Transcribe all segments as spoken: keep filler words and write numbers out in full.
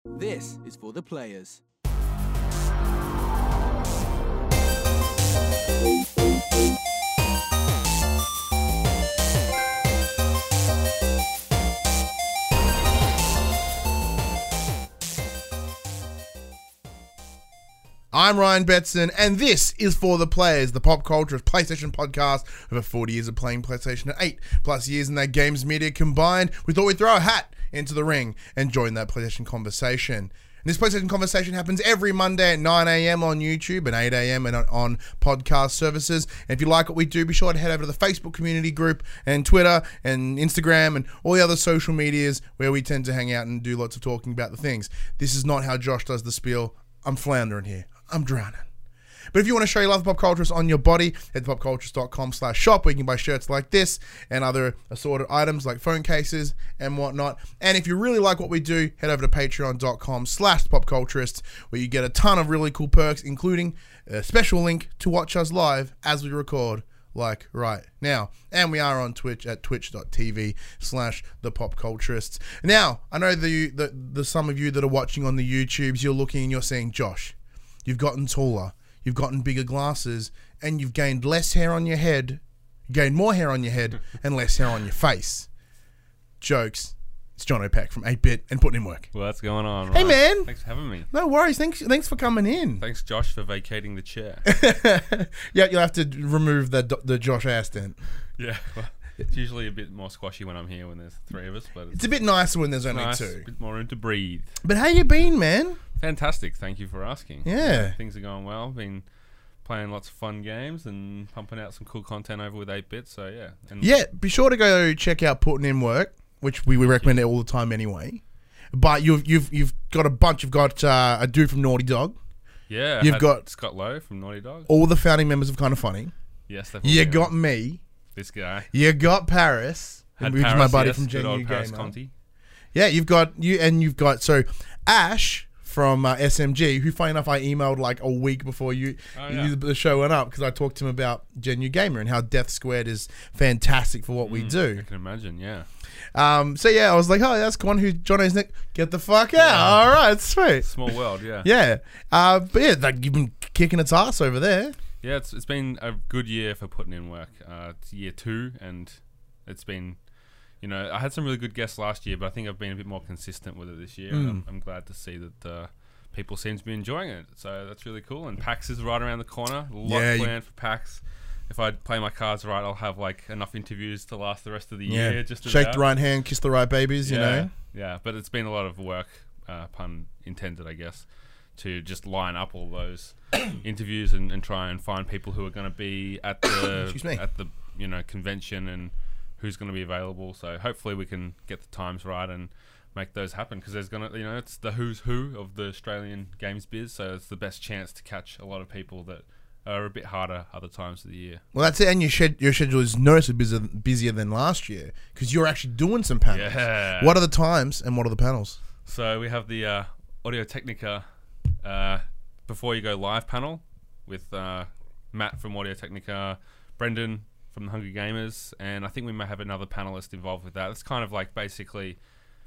This is for the players. I'm Ryan Betson, and this is For the Players, the pop culture PlayStation podcast. Over forty years of playing PlayStation and eight plus years in that games media combined. We thought we'd throw a hat into the ring and join that PlayStation conversation. And this PlayStation conversation happens every Monday at nine a.m. on YouTube and eight a.m. and on, on podcast services. And if you like what we do, be sure to head over to the Facebook community group and Twitter and Instagram and all the other social medias where we tend to hang out and do lots of talking about the things. This is not how Josh does the spiel. I'm floundering here. I'm drowning. But if you want to show your love of pop cultures on your body, head to popcultures.com slash shop where you can buy shirts like this and other assorted items like phone cases and whatnot. And if you really like what we do, head over to patreon.com slash popculturists where you get a ton of really cool perks, including a special link to watch us live as we record like right now. And we are on Twitch at twitch.tv slash the popculturists. Now, I know the, the, the some of you that are watching on the YouTubes, you're looking and you're saying, Josh, you've gotten taller, you've gotten bigger glasses, and you've gained less hair on your head, gained more hair on your head, and less hair on your face. Jokes. It's John O'Pack from eight bit and putting in work. Well, that's going on. Hey, right? man. Thanks for having me. No worries. Thanks Thanks for coming in. Thanks, Josh, for vacating the chair. Yeah, you'll have to remove the the Josh Aston. Yeah. Well, it's usually a bit more squashy when I'm here when there's three of us, but it's, It's a bit nicer when there's only nice, two. a bit more room to breathe. But how you been, man? Fantastic. Thank you for asking. Yeah. Things are going well. Been playing lots of fun games and pumping out some cool content over with eight bit, so yeah. And Yeah, be sure to go check out Putting in Work, which we, we recommend it all the time anyway. But you've you've you've got a bunch. You've got uh, a dude from Naughty Dog. Yeah. You've had got- Scott Lowe from Naughty Dog. All the founding members of Kind of Funny. Yes, they've You all been got on. me. This guy. You got Paris, Had who's Paris, my buddy yes, from good Gen old U Paris Gamer. Conti. Yeah, you've got you, and you've got so Ash from uh, S M G, who, funny enough, I emailed like a week before you, Oh, you yeah. the show went up because I talked to him about Gen U Gamer and how Death Squared is fantastic for what we Mm, do. I can imagine, yeah. Um, so yeah, I was like, oh, that's one who John O's Nick. Get the fuck out! All right, sweet. Small world, yeah. Yeah, uh, but yeah, like you've been kicking its ass over there. Yeah, it's it's been a good year for putting in work. Uh, it's year two, and it's been, you know, I had some really good guests last year, but I think I've been a bit more consistent with it this year. And Mm. I'm, I'm glad to see that uh, people seem to be enjoying it. So that's really cool. And PAX is right around the corner. A lot Yeah, you- planned for PAX. If I play my cards right, I'll have like enough interviews to last the rest of the Yeah, year. Just shake about. the right hand, kiss the right babies. You yeah, know. yeah. But it's been a lot of work, uh, pun intended, I guess, to just line up all those interviews and, and try and find people who are going to be at the Excuse me. at the you know convention and who's going to be available. So hopefully we can get the times right and make those happen because there's gonna you know it's the who's who of the Australian games biz, so it's the best chance to catch a lot of people that are a bit harder other times of the year. Well, that's it. And your, shed, your schedule is noticeably busier, busier than last year because you're actually doing some panels. Yeah. What are the times and what are the panels? So we have the uh, Audio Technica uh, Before You Go Live panel with uh, Matt from Audio Technica, Brendan from the Hungry Gamers, and I think we may have another panelist involved with that. It's kind of like basically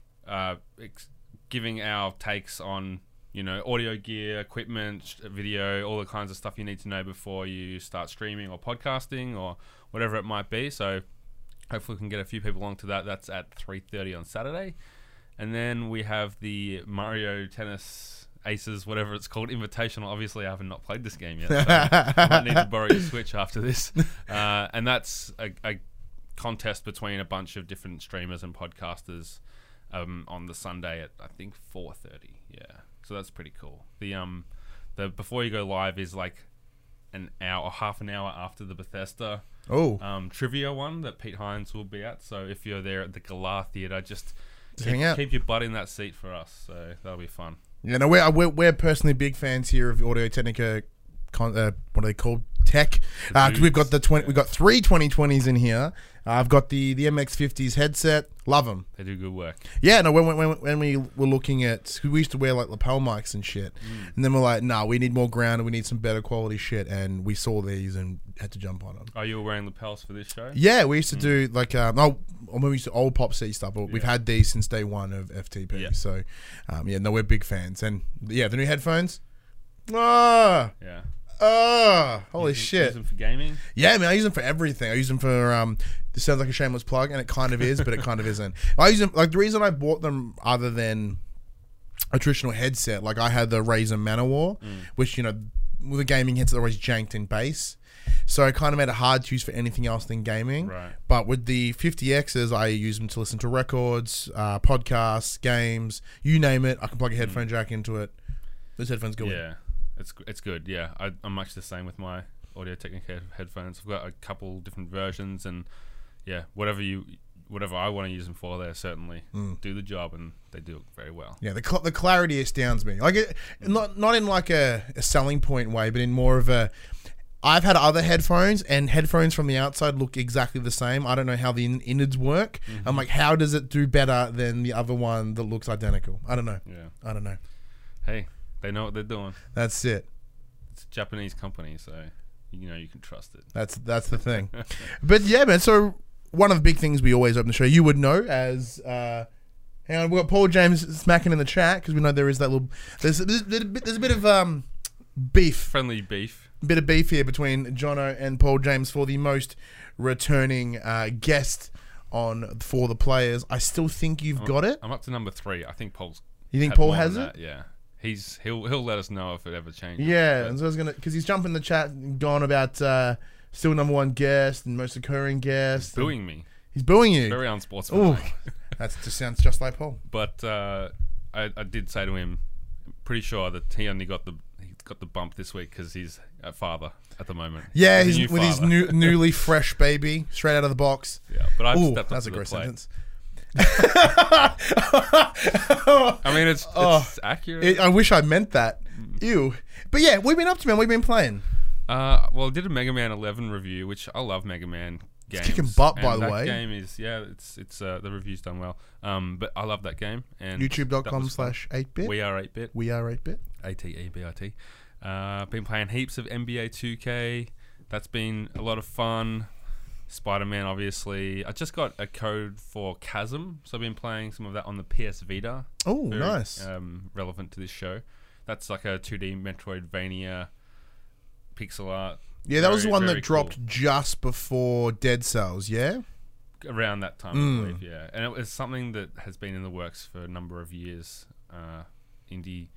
uh, ex- giving our takes on you know audio gear, equipment, video, all the kinds of stuff you need to know before you start streaming or podcasting or whatever it might be. So hopefully we can get a few people along to that. That's at three thirty on Saturday. And then we have the Mario Tennis Aces, whatever it's called, Invitational. Obviously, I haven't not played this game yet, so I might need to borrow your Switch after this. Uh, and that's a, a contest between a bunch of different streamers and podcasters um, on the Sunday at, I think, four thirty. Yeah, so that's pretty cool. The um, the Before You Go Live is like an hour or half an hour after the Bethesda Oh, um, trivia one that Pete Hines will be at. So if you're there at the Galar Theatre, just Just keep, hang out. keep your butt in that seat for us. So that'll be fun. you know, we're, we're we're personally big fans here of Audio Technica. Con, uh, what are they called? tech. Uh, 'cause we've got dudes, the twenty. yeah. We've got three twenty twenties in here. Uh, I've got the the M X fifties headset. Love them. They do good work. Yeah, no. When when when we were looking at, we used to wear like lapel mics and shit, Mm. and then we're like, nah, we need more ground and we need some better quality shit, and we saw these and had to jump on them. Are you wearing lapels for this show? Yeah, we used to do like um, oh, when we used to old Pop C stuff, but we've Yeah. had these since day one of F T P. Yeah. So, um, yeah, no, we're big fans, and yeah, the new headphones. Ah, Yeah. ah, holy Use them- shit! Use them for gaming. Yeah, man, I use them for everything. I use them for um. This sounds like a shameless plug, and it kind of is, but it kind of isn't. I use them like the reason I bought them, other than a traditional headset, like I had the Razer Manowar, Mm. which you know, with a gaming headset, they're always janked in bass. So I kind of made it hard to use for anything else than gaming. Right. But with the fifty X's, I use them to listen to records, uh, podcasts, games, you name it. I can plug a headphone jack into it. Those headphones go in. Yeah, it's it's good. Yeah, I, I'm much the same with my Audio Technica head- headphones. I've got a couple different versions, and yeah, whatever you, whatever I want to use them for, they certainly Mm. do the job, and they do it very well. Yeah, the cl- the clarity astounds me. Like it, not not in like a, a selling point way, but in more of a. I've had other headphones, and headphones from the outside look exactly the same. I don't know how the in- innards work. Mm-hmm. I'm like, how does it do better than the other one that looks identical? I don't know. Yeah. I don't know. Hey, they know what they're doing. That's it. It's a Japanese company, so you know you can trust it. That's that's the thing. But yeah, man. So one of the big things we always open the show, you would know as. Uh, hang on, we've got Paul James smacking in the chat because we know there is that little. There's there's, there's, a bit, there's a bit of um beef. Friendly beef. Bit of beef here between Jono and Paul James for the most returning uh, guest on For the Players. I still think you've got it. I'm up to number three. I think Paul's. You think had Paul more has than it? that, yeah. He's he'll he'll let us know if it ever changes. Yeah, but- and so I was gonna because he's jumped in the chat and gone about uh, still number one guest and most occurring guest. booing me. He's booing you. Very unsportsmanlike. That just sounds just like Paul. But uh, I, I did say to him, pretty sure that he only got the he got the bump this week because he's a father at the moment. Yeah, He's a he's new with his father. new, newly fresh baby straight out of the box. Yeah, but I've Ooh, stepped up that's to a the great plate. sentence. I mean, it's, it's Oh, accurate. It, I wish I meant that. Ew. But yeah, we've been up to, man. We've been playing. Uh, well, I did a Mega Man eleven review, which I love Mega Man games. kicking butt, by and the that way. game is yeah, it's it's uh, the review's done well. Um, but I love that game and that YouTube.com was fun. slash 8-bit. We are eight bit. We are eight bit. A T E B I T. Uh, been playing heaps of N B A two K. That's been a lot of fun. Spider-Man, obviously. I just got a code for Chasm, so I've been playing some of that on the P S Vita. Oh, Very, nice. Um, relevant to this show. That's like a two D Metroidvania pixel art. Yeah, that was the Very, one very that dropped just before Dead Cells, yeah? cool. Around that time, Mm. I believe, yeah. And it was something that has been in the works for a number of years. Uh, indie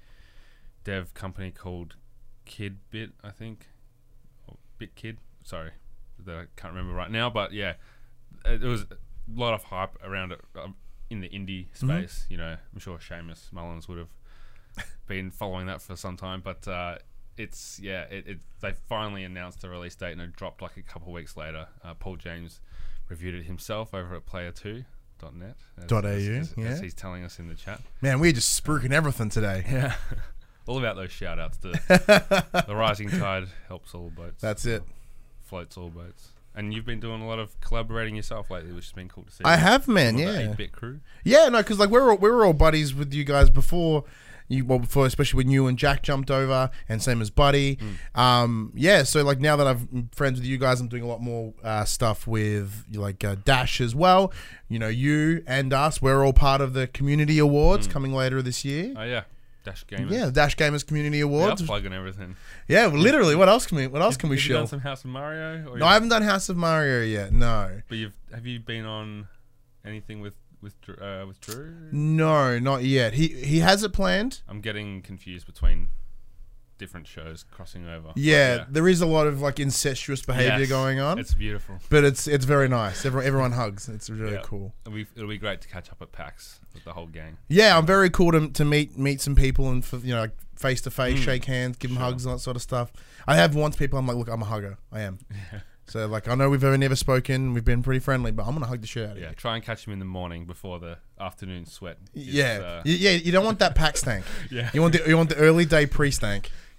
dev company called Kidbit, I think. Or BitKid, sorry. That I can't remember right now, but yeah. It, it was a lot of hype around it um, in the indie space. You know, I'm sure Seamus Mullins would have been following that for some time, but uh, it's yeah, it, it they finally announced the release date and it dropped like a couple of weeks later. Uh, Paul James reviewed it himself over at player two dot net as, Dot as, au, as, yeah. as he's telling us in the chat. Man, we're just spruiking everything today. Yeah, all about those shout outs to the rising tide helps all boats. That's it. Floats all boats. And you've been doing a lot of collaborating yourself lately, which has been cool to see. I have, man, Some of the yeah. eight-bit crew. Yeah, no, because like we're all, we were all buddies with you guys before you, well, before especially when you and Jack jumped over, and same as Buddy. Um, yeah, so like now that I'm friends with you guys, I'm doing a lot more uh, stuff with like uh, Dash as well. You know, you and us, we're all part of the Community Awards coming later this year. Oh yeah, Dash Gamers. Yeah, the Dash Gamers Community Yeah, Awards. I'll plug and everything. Yeah, well, literally. What else can we? What else can we Have you show? done some House of Mario? Or No, I haven't done House of Mario yet. No, But you've have you been on anything with with Dr- uh, with Drew? no, not yet. He he has it planned. I'm getting confused between different shows crossing over. But Yeah, there is a lot of like incestuous behavior Yes, going on, It's beautiful. but it's it's very nice. Everyone everyone hugs. It's really Yeah. cool. It'll be, it'll be great to catch up at PAX with the whole gang. Yeah, I'm very cool to to meet meet some people and for, you know like face to face, Mm. shake hands, give them Sure. hugs and that sort of stuff. I have once people. I'm like, look, I'm a hugger. I am. So like, I know we've ever never spoken. We've been pretty friendly, but I'm gonna hug the shit out of Yeah, you. try and catch him in the morning before the afternoon sweat. is, Yeah, uh, Y- yeah. You don't want that pack stank. yeah. You want the you want the early day pre stank.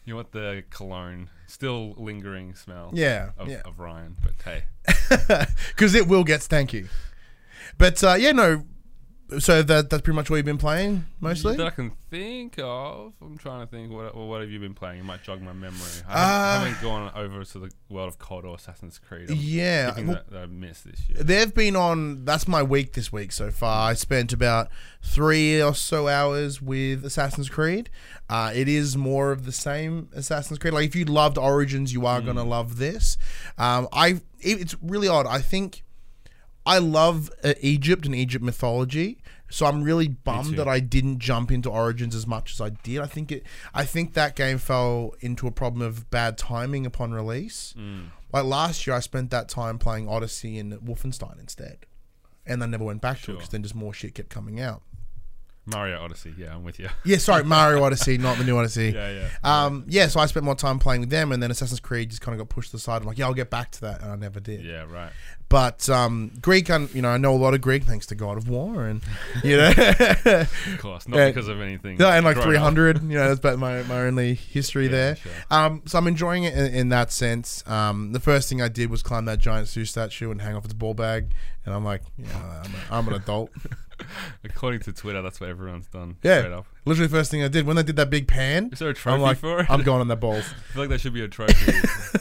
You want the cologne, still lingering smell. Yeah, of, yeah. of Ryan, but hey, because it will get stanky. But uh, yeah, no. So that that's pretty much what you've been playing mostly. that I can think of. I'm trying to think. What well, what have you been playing? You might jog my memory. I Uh, haven't, haven't gone over to the world of C O D or Assassin's Creed. I'm Yeah, thinking well, that, that I missed this year. they've been on. That's my week this week so far. I spent about three or so hours with Assassin's Creed. Uh, it is more of the same Assassin's Creed. Like if you loved Origins, you are Mm. gonna love this. Um, I it, it's really odd. I think I love uh, Egypt and Egypt mythology. So I'm really bummed too. that I didn't jump into Origins as much as I did. I think it. I think that game fell into a problem of bad timing upon release. Mm. Like last year, I spent that time playing Odyssey and Wolfenstein instead, and I never went back to it Sure. because then just more shit kept coming out. Mario Odyssey. Yeah, I'm with you. Yeah, sorry, Mario Odyssey, not the new Odyssey. Yeah, yeah. Um, yeah, so I spent more time playing with them, and then Assassin's Creed just kind of got pushed to the side. I'm like, yeah, I'll get back to that, and I never did. Yeah, right. But um, Greek, I, you know, I know a lot of Greek thanks to God of War, and you know, Of course, not Yeah. because of anything. no, and like grown three up. hundred, you know, that's about my, my only history Yeah, there. sure. Um, so I'm enjoying it in, in that sense. Um, the first thing I did was climb that giant Zeus statue and hang off its ball bag, and I'm like, yeah, I'm, a, I'm an adult. According to Twitter, that's what everyone's done. Yeah. Straight up. Literally, the first thing I did when they did that big pan. Is there a I'm trophy like, for it? I'm going on their balls. I feel like there should be a trophy.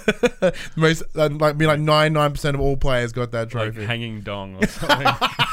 Most, uh, like, be like ninety-nine percent of all players got that like trophy. hanging dong or something.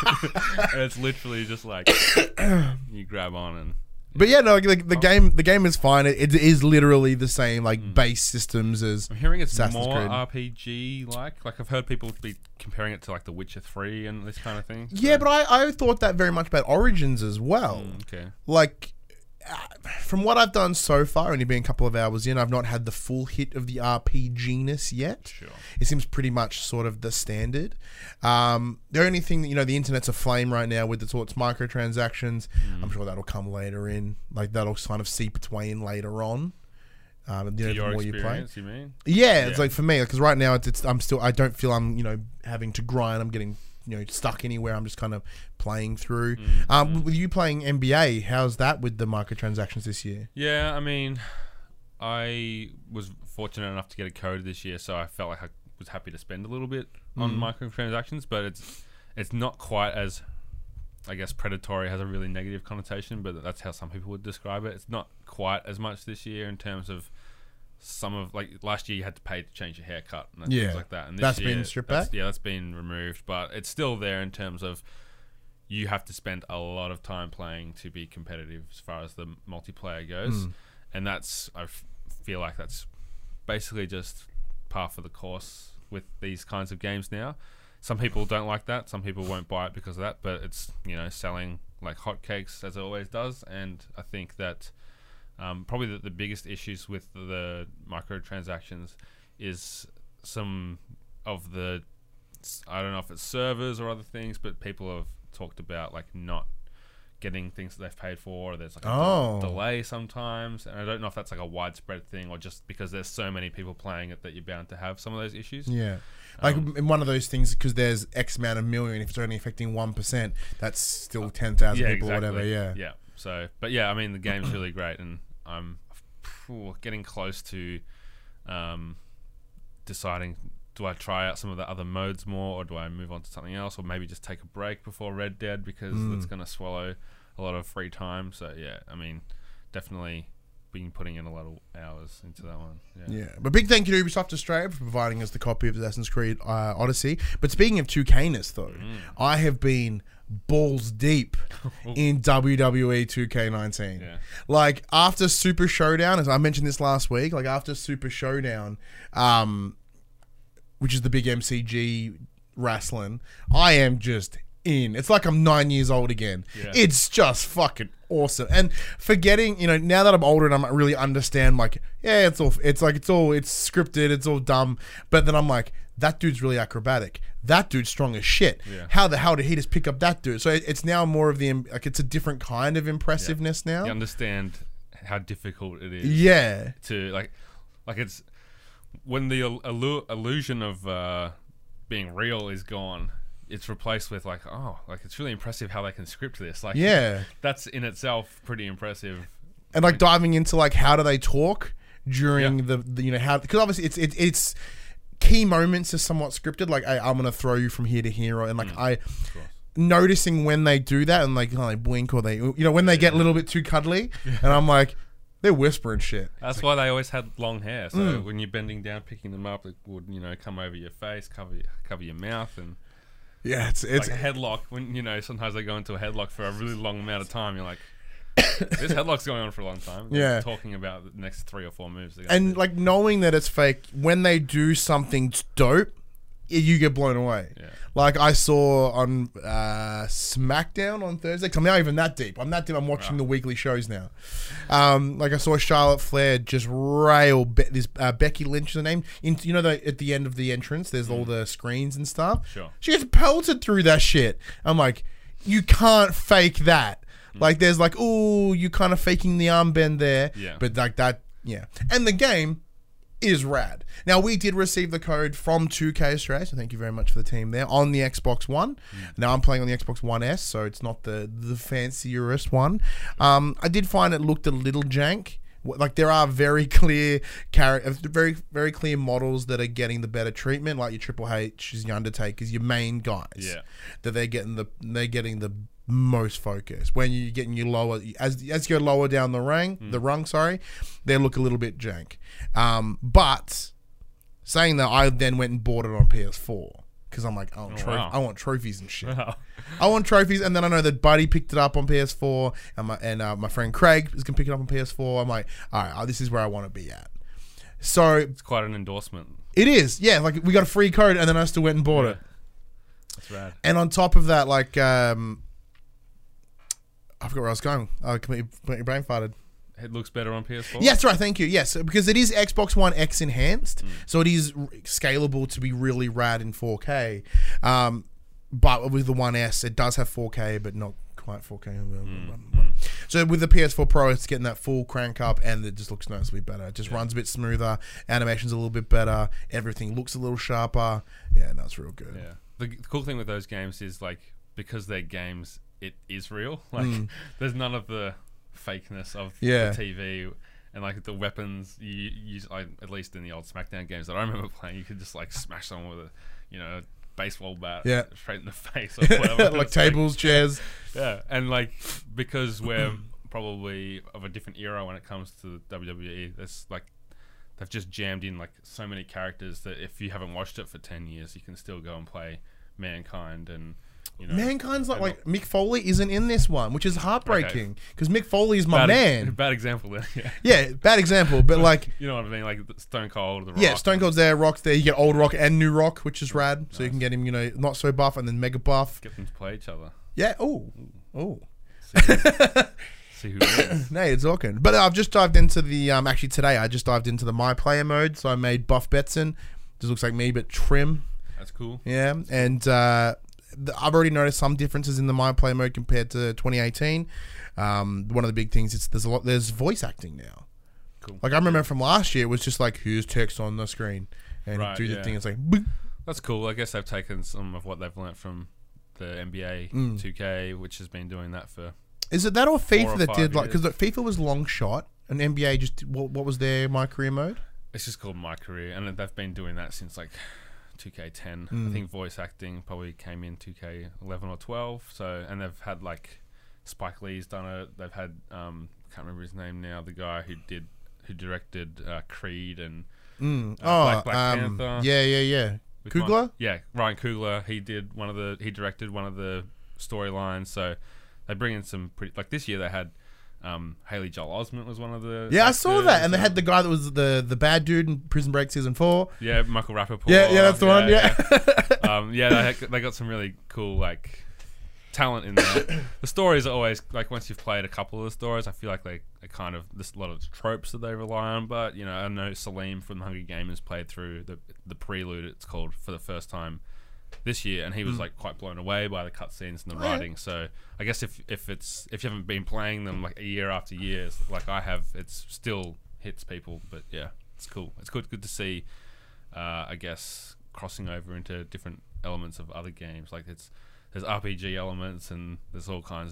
And it's literally just like you grab on and But yeah, no, like, the, the game, the game is fine. It, it is literally the same like Mm. base systems as. I'm hearing it's Assassin's more Creed. R P G like. Like I've heard people be comparing it to like The Witcher three and this kind of thing. Yeah, but I, I thought that very much about Origins as well. Mm, okay. Like, uh, from what I've done so far, only being a couple of hours in, I've not had the full hit of the R P G-ness yet. Sure. It seems pretty much sort of the standard. Um, the only thing that, you know, the internet's aflame right now with its, all its microtransactions. Mm. I'm sure that'll come later in. Like, that'll kind of seep its way in later on. Um, you know, To your the more you play. experience, you mean? Yeah, it's Yeah. like for me, because right now it's, it's I'm still I don't feel I'm you know having to grind. I'm getting you know stuck anywhere. I'm just kind of playing through. Mm, Um, with you playing N B A, how's that with the microtransactions this year? Yeah, I mean, I was fortunate enough to get a code this year, so I felt like I was happy to spend a little bit on Mm. microtransactions, but it's it's not quite as, I guess, predatory has a really negative connotation, but that's how some people would describe it. It's not quite as much this year in terms of some of, like, last year you had to pay to change your haircut and Yeah. things like that. And this That's year, been stripped that's- back? Yeah, that's been removed, but it's still there in terms of you have to spend a lot of time playing to be competitive as far as the multiplayer goes. Mm. And that's, I f- feel like that's basically just par for the course with these kinds of games now. Some people don't like that. Some people won't buy it because of that, but it's, you know, selling like hotcakes as it always does. And I think that um, probably the, the biggest issues with the microtransactions is some of the, I don't know if it's servers or other things, but people have talked about like not getting things that they've paid for, or there's like a Oh. de- delay sometimes, and I don't know if that's like a widespread thing or just because there's so many people playing it that you're bound to have some of those issues. Yeah. Like Um, in one of those things, because there's X amount of million, if it's only affecting one percent, that's still ten thousand yeah, people exactly. or whatever, yeah. Yeah. So, but yeah, I mean, the game's really great, and I'm phew, getting close to um, deciding, do I try out some of the other modes more, or do I move on to something else, or maybe just take a break before Red Dead, because Mm. it's going to swallow a lot of free time. So, yeah, I mean, definitely been putting in a lot of hours into that one. Yeah. Yeah, but big thank you to Ubisoft Australia for providing us the copy of Assassin's Creed uh, Odyssey. But speaking of two K-ness, though, Mm. I have been balls deep in W W E two K nineteen. Yeah. Like, after Super Showdown, as I mentioned this last week, like, after Super Showdown, um, which is the big M C G wrestling, I am just in. It's like I'm nine years old again. Yeah. It's just fucking awesome. And forgetting, you know, now that I'm older and I really understand, like, yeah, it's all, it's like, it's all, it's scripted, it's all dumb. But then I'm like, that dude's really acrobatic. That dude's strong as shit. Yeah. How the hell did he just pick up that dude? So it- it's now more of the, like, it's a different kind of impressiveness now. You understand how difficult it is. Yeah. To like, like it's when the il- illu- illusion of uh, being real is gone, it's replaced with like, oh, like it's really impressive how they can script this. Like, Yeah. that's in itself pretty impressive. And like diving into like how do they talk during Yeah. the, the you know how because obviously it's it, it's key moments are somewhat scripted. Like hey, I'm gonna throw you from here to here, and like Mm. I Of course. noticing when they do that and like oh, they blink or they you know when they get a little bit too cuddly, and I'm like they're whispering shit. That's why they always had long hair. So Mm. when you're bending down, picking them up, it would you know come over your face, cover cover your mouth, and Yeah, it's it's like a headlock. When you know sometimes they go into a headlock for a really long amount of time. You're like, this headlock's going on for a long time. They're Yeah. talking about the next three or four moves. They're gonna and do. like knowing that it's fake when they do something dope, y- you get blown away. Yeah. Like I saw on uh, SmackDown on Thursday. 'Cause I'm not even that deep. I'm that deep. I'm watching Right. the weekly shows now. Um, like I saw Charlotte Flair just rail Be- this uh, Becky Lynch. Is the name? In, you know, the, at the end of the entrance, there's all the screens and stuff. Sure. She gets pelted through that shit. I'm like, you can't fake that. Like there's like, oh, you kind of faking the arm bend there. Yeah. But like that, yeah. And the game is rad. Now we did receive the code from two K Australia, so thank you very much for the team there on the Xbox One. Mm. Now I'm playing on the Xbox One S, so it's not the the fancierest one. Um, I did find it looked a little jank. Wh- Like there are very clear char- very very clear models that are getting the better treatment, like your Triple H's, your Undertakers, your main guys. Yeah. That they're getting the they're getting the most focus. When you're getting you lower as as you go lower down the rung, the rung, sorry, they look a little bit jank. Um, but saying that, I then went and bought it on P S four because I'm like, I want, Oh, tro- wow. I want trophies and shit. Wow. I want trophies, and then I know that Buddy picked it up on P S four, and my and uh, my friend Craig is gonna pick it up on P S four. I'm like, all right, uh, this is where I want to be at. So It's quite an endorsement. it is, yeah. Like we got a free code, and then I still went and bought Yeah. it. That's rad. And on top of that, like, um, I forgot where I was going. I completely, completely brain farted. It looks better on P S four. Yeah, that's right. Thank you. Yes, because it is Xbox One X enhanced, Mm. so it is r- scalable to be really rad in four K. Um, but with the One S, it does have four K, but not quite four K. Mm. So with the P S four Pro, it's getting that full crank up, and it just looks noticeably better. It just Yeah. runs a bit smoother. Animation's a little bit better. Everything looks a little sharper. Yeah, no, it's real good. Yeah. The, the cool thing with those games is like because they're games, it is real. Like Mm. there's none of the fakeness of Yeah. the T V and like the weapons. You use like, at least in the old SmackDown games that I remember playing, you could just like smash someone with a you know baseball bat Yeah. straight in the face or whatever. like It's tables, chairs. yeah, and like because we're probably of a different era when it comes to W W E. There's like they've just jammed in like so many characters that if you haven't watched it for ten years, you can still go and play Mankind and you know Mankind's not and like Mick Foley isn't in this one, which is heartbreaking because Mick Foley is my bad, man. Bad example there. Yeah. Yeah, bad example, but like You know what I mean? Like Stone Cold, The Rock. yeah, Stone Cold's there, Rock's there. You get Old Rock and New Rock, which is rad. So you Nice. can get him, you know, not so buff and then mega buff. Get them to play each other. Yeah. Oh, oh. See who, see who wins. No, it's awkward. But I've just dived into the um. Actually, today I just dived into the My Player mode. So I made Buff Betson. Just looks like me, but trim. That's cool. Yeah, and uh, the, I've already noticed some differences in the My Player mode compared to twenty eighteen. Um, one of the big things is there's a lot. There's voice acting now. Cool. Like I remember from last year, it was just like here's text on the screen and Right, do the yeah. thing. It's like boop. That's cool. I guess they've taken some of what they've learnt from the N B A Mm. two K, which has been doing that for. Is it that or Four FIFA or that five did like years. because FIFA was long shot and N B A just what, what was their My Career mode? It's just called My Career, and they've been doing that since like two K ten. Mm. I think voice acting probably came in two K eleven or twelve. So, and they've had like Spike Lee's done it. They've had um, can't remember his name now. The guy who did who directed uh, Creed and Mm. Uh, oh, Black- Black um, Panther. yeah, yeah, yeah. which Coogler? one? Yeah, Ryan Coogler. He did one of the. He directed one of the storylines. So they bring in some pretty. Like this year, they had um, Haley Joel Osment was one of the. Yeah, I saw that, and they actors, had the guy that was the the bad dude in Prison Break season four. Yeah, Michael Rappaport. Yeah, yeah, that's the one. Yeah, yeah. um, yeah, they, had- they got some really cool like talent in there. The stories are always like once you've played a couple of the stories, I feel like they are kind of there's a lot of tropes that they rely on. But you know, I know Salim from the Hungry Gamers played through the the prelude. It's called for the first time this year, and he was like quite blown away by the cutscenes and the Oh, yeah. writing. So I guess if if it's if you haven't been playing them like a year after year, like I have, it's still hits people. But yeah, it's cool. It's good good to see. Uh, I guess crossing over into different elements of other games. Like it's there's R P G elements and there's all kinds of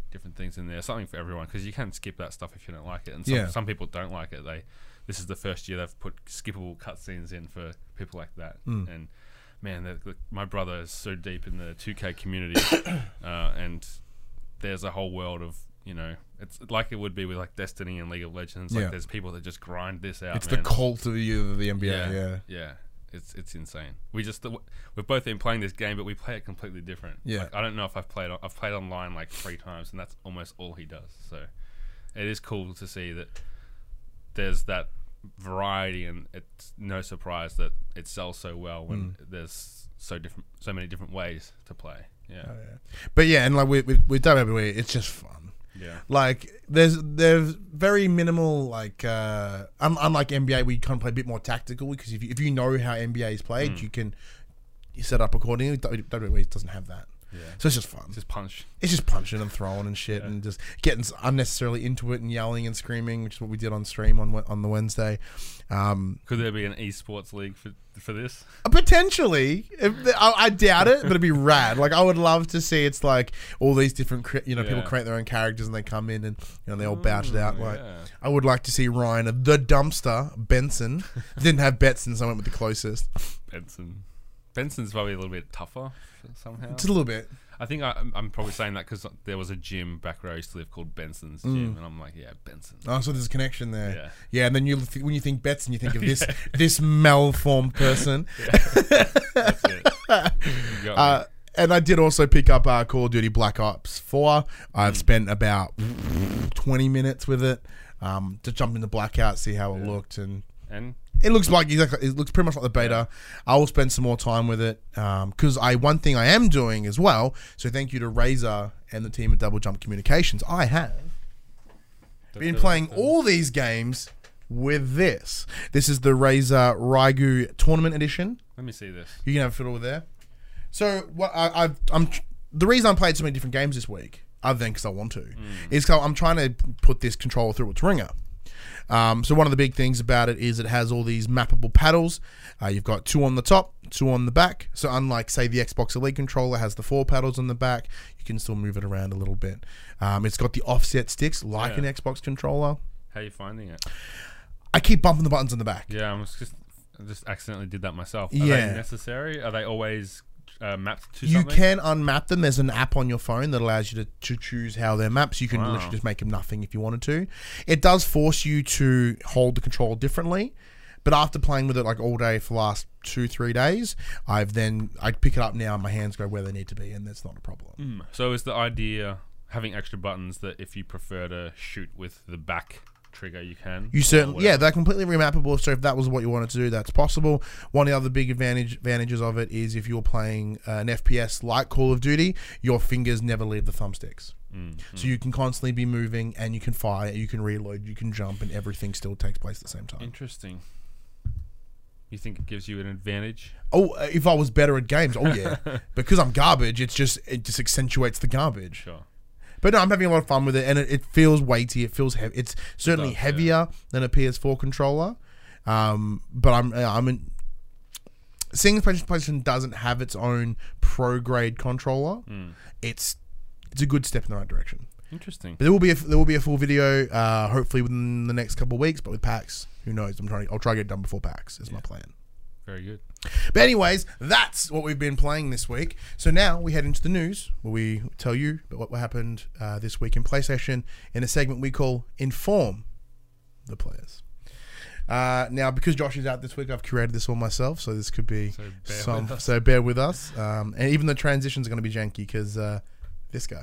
different things in there, something for everyone, because you can skip that stuff if you don't like it, and some, Yeah. some people don't like it. They this is the first year they've put skippable cutscenes in for people like that, Mm. and man, the, the, my brother is so deep in the two K community, uh, and there's a whole world of, you know, it's like it would be with like Destiny and League of Legends. Like Yeah. there's people that just grind this out. It's man. the cult of the, of the N B A. Yeah, Yeah. yeah. It's it's insane. We just we've both been playing this game, but we play it completely different. Yeah. Like, I don't know if I've played I've played online like three times, and that's almost all he does. So it is cool to see that there's that variety, and it's no surprise that it sells so well when Mm. there's so different so many different ways to play. Yeah, Oh, yeah. But yeah, and like with with, with W W E, it's just fun. yeah, Like there's there's very minimal like uh un- unlike N B A, we kind of play a bit more tactical because if you, if you know how N B A is played, Mm. you can you set up accordingly. W W E doesn't have that, yeah. so it's just fun. Just punch. It's just punching and throwing and shit, Yeah. and just getting s- unnecessarily into it and yelling and screaming, which is what we did on stream on Wed- on the Wednesday. Um, Could there be an esports league for for this? Potentially, if the- I, I doubt it, but it'd be rad. Like I would love to see it's like all these different, cre- you know, people Yeah. create their own characters and they come in and you know they all batch it out. Oh, Like yeah. I would like to see Ryan, the dumpster Benson. Didn't have Betson, so I went with the closest. Benson. Benson's probably a little bit tougher somehow. Just a little bit. I think I, I'm- I'm probably saying that because there was a gym back where I used to live called Benson's Gym, Mm. and I'm like, yeah, Benson. Oh, so there's a connection there. Yeah. Yeah, and then you th- when you think Betson, you think of this this malformed person. That's it. You got Uh, and I did also pick up uh, Call of Duty Black Ops four. I've Mm. spent about twenty minutes with it um, to jump into Blackout, see how it Yeah. looked, and me. And it looks like exactly. It looks pretty much like the beta. I will spend some more time with it because I one thing I am doing as well. So thank you to Razer and the team at Double Jump Communications. I have been playing all these games with this. This is the Razer Raigu Tournament Edition. Let me see this. You can have a fiddle with there. So what I, I've I'm the reason I'm playing so many different games this week, other than because I want to, is because I'm trying to put this controller through its ringer. Um, so one of the big things about it is it has all these mappable paddles. Uh, you've got two on the top, two on the back. So unlike say the Xbox Elite controller has the four paddles on the back, you can still move it around a little bit. Um, it's got the offset sticks like Yeah. an Xbox controller. How are you finding it? I keep bumping the buttons on the back. Yeah, I was just I just accidentally did that myself. Are Yeah. they necessary? Are they always uh, mapped to You something? can unmap them. There's an app on your phone that allows you to, to choose how they're mapped. So you can Wow. literally just make them nothing if you wanted to. It does force you to hold the control differently. But after playing with it like all day for the last two, three days, I've then, I pick it up now and my hands go where they need to be and that's not a problem. Mm. So is the idea having extra buttons that if you prefer to shoot with the back trigger, you can? You Or certainly, yeah, whatever? they're completely remappable. So if that was what you wanted to do, that's possible. One of the other big advantage advantages of it is if you're playing uh, an F P S like Call of Duty, your fingers never leave the thumbsticks. Mm, So you can constantly be moving and you can fire, you can reload, you can jump, and everything still takes place at the same time. Interesting. You think it gives you an advantage? Oh, uh, if I was better at games, oh yeah. Because I'm garbage, it's just it just accentuates the garbage. Sure. But no, I'm having a lot of fun with it, and it, it feels weighty. It feels heavy. It's certainly does, yeah. heavier than a P S four controller. Um, but I'm uh, I'm in, seeing the PlayStation doesn't have its own pro grade controller. Mm. It's it's a good step in the right direction. Interesting. But there will be a, there will be a full video, uh, hopefully within the next couple of weeks. But with PAX, who knows? I'm trying. To, I'll try to get it done before PAX. Is my plan. Very good. But anyways, that's what we've been playing this week. So now we head into the news, where we tell you about what happened uh, this week in PlayStation in a segment we call Inform the Players. Uh, now, because Josh is out this week, I've curated this all myself, so this could be So bear some. with us. So bear with us, um, and even the transitions are going to be janky because uh, this guy.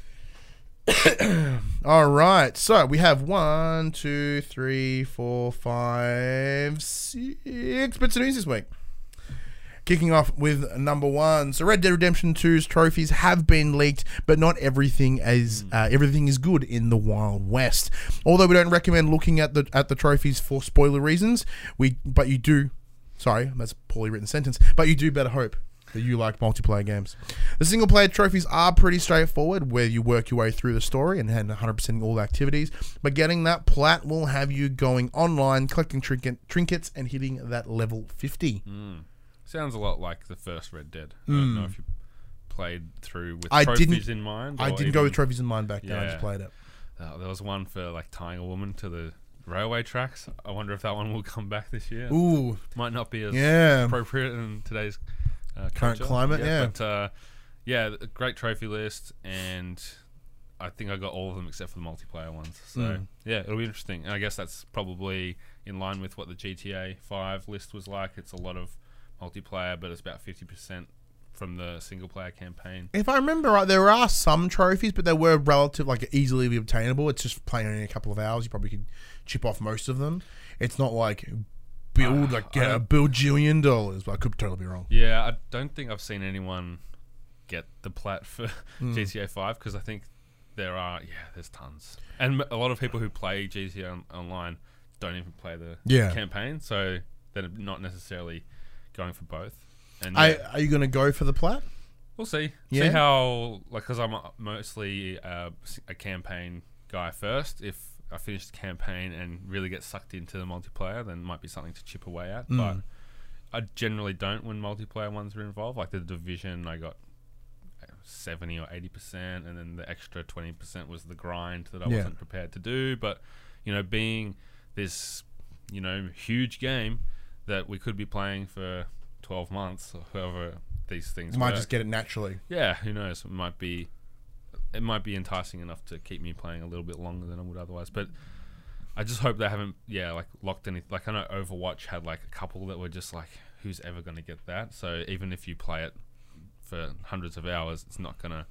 All right, so we have one, two, three, four, five, six bits of news this week. Kicking off with number one. So Red Dead Redemption two's trophies have been leaked, but not everything is uh, everything is good in the Wild West. Although we don't recommend looking at the at the trophies for spoiler reasons, we but you do. Sorry, that's a poorly written sentence. But you do better hope that you like multiplayer games. The single player trophies are pretty straightforward, where you work your way through the story and one hundred percent all the activities. But getting that plat will have you going online, collecting trinket, trinkets, and hitting that level fifty. Mm. Sounds a lot like the first Red Dead. I Mm. don't know if you played through with I trophies didn't- in mind? I or didn't go even- with trophies in mind back then. I Yeah. just played it. Uh, there was one for like tying a woman to the railway tracks. I wonder if that one will come back this year. Ooh, Might not be as yeah. appropriate in today's uh, Current culture. climate, yeah. But uh, yeah, a great trophy list, and I think I got all of them except for the multiplayer ones. So Mm. yeah, it'll be interesting. And I guess that's probably in line with what the G T A five list was like. It's a lot of multiplayer, but it's about fifty percent from the single player campaign. If I remember right, there are some trophies, but they were relative, like easily obtainable. It's just playing in a couple of hours. You probably could chip off most of them. It's not like build Uh, like get I- a bajillion dollars. But I could totally be wrong. Yeah, I don't think I've seen anyone get the plat for Mm. G T A five because I think there are, yeah, there's tons. And m- a lot of people who play G T A on- online don't even play the Yeah. campaign, so they're not necessarily going for both. And I, yeah, are you going to go for the plat? we'll see. Yeah? See how, like, because I'm uh, mostly uh, s- a campaign guy first. If I finish the campaign and really get sucked into the multiplayer, then it might be something to chip away at. Mm. But I generally don't when multiplayer ones are involved. Like the Division, I got seventy or eighty percent, and then the extra twenty percent was the grind that I Yeah. wasn't prepared to do. But you know, being this you know huge game that we could be playing for twelve months or however these things Might work. just get it naturally. Yeah, who knows? It might be it might be enticing enough to keep me playing a little bit longer than I would otherwise. But I just hope they haven't, yeah, like locked any. Like I know Overwatch had like a couple that were just like, who's ever going to get that? So even if you play it for hundreds of hours, it's not going to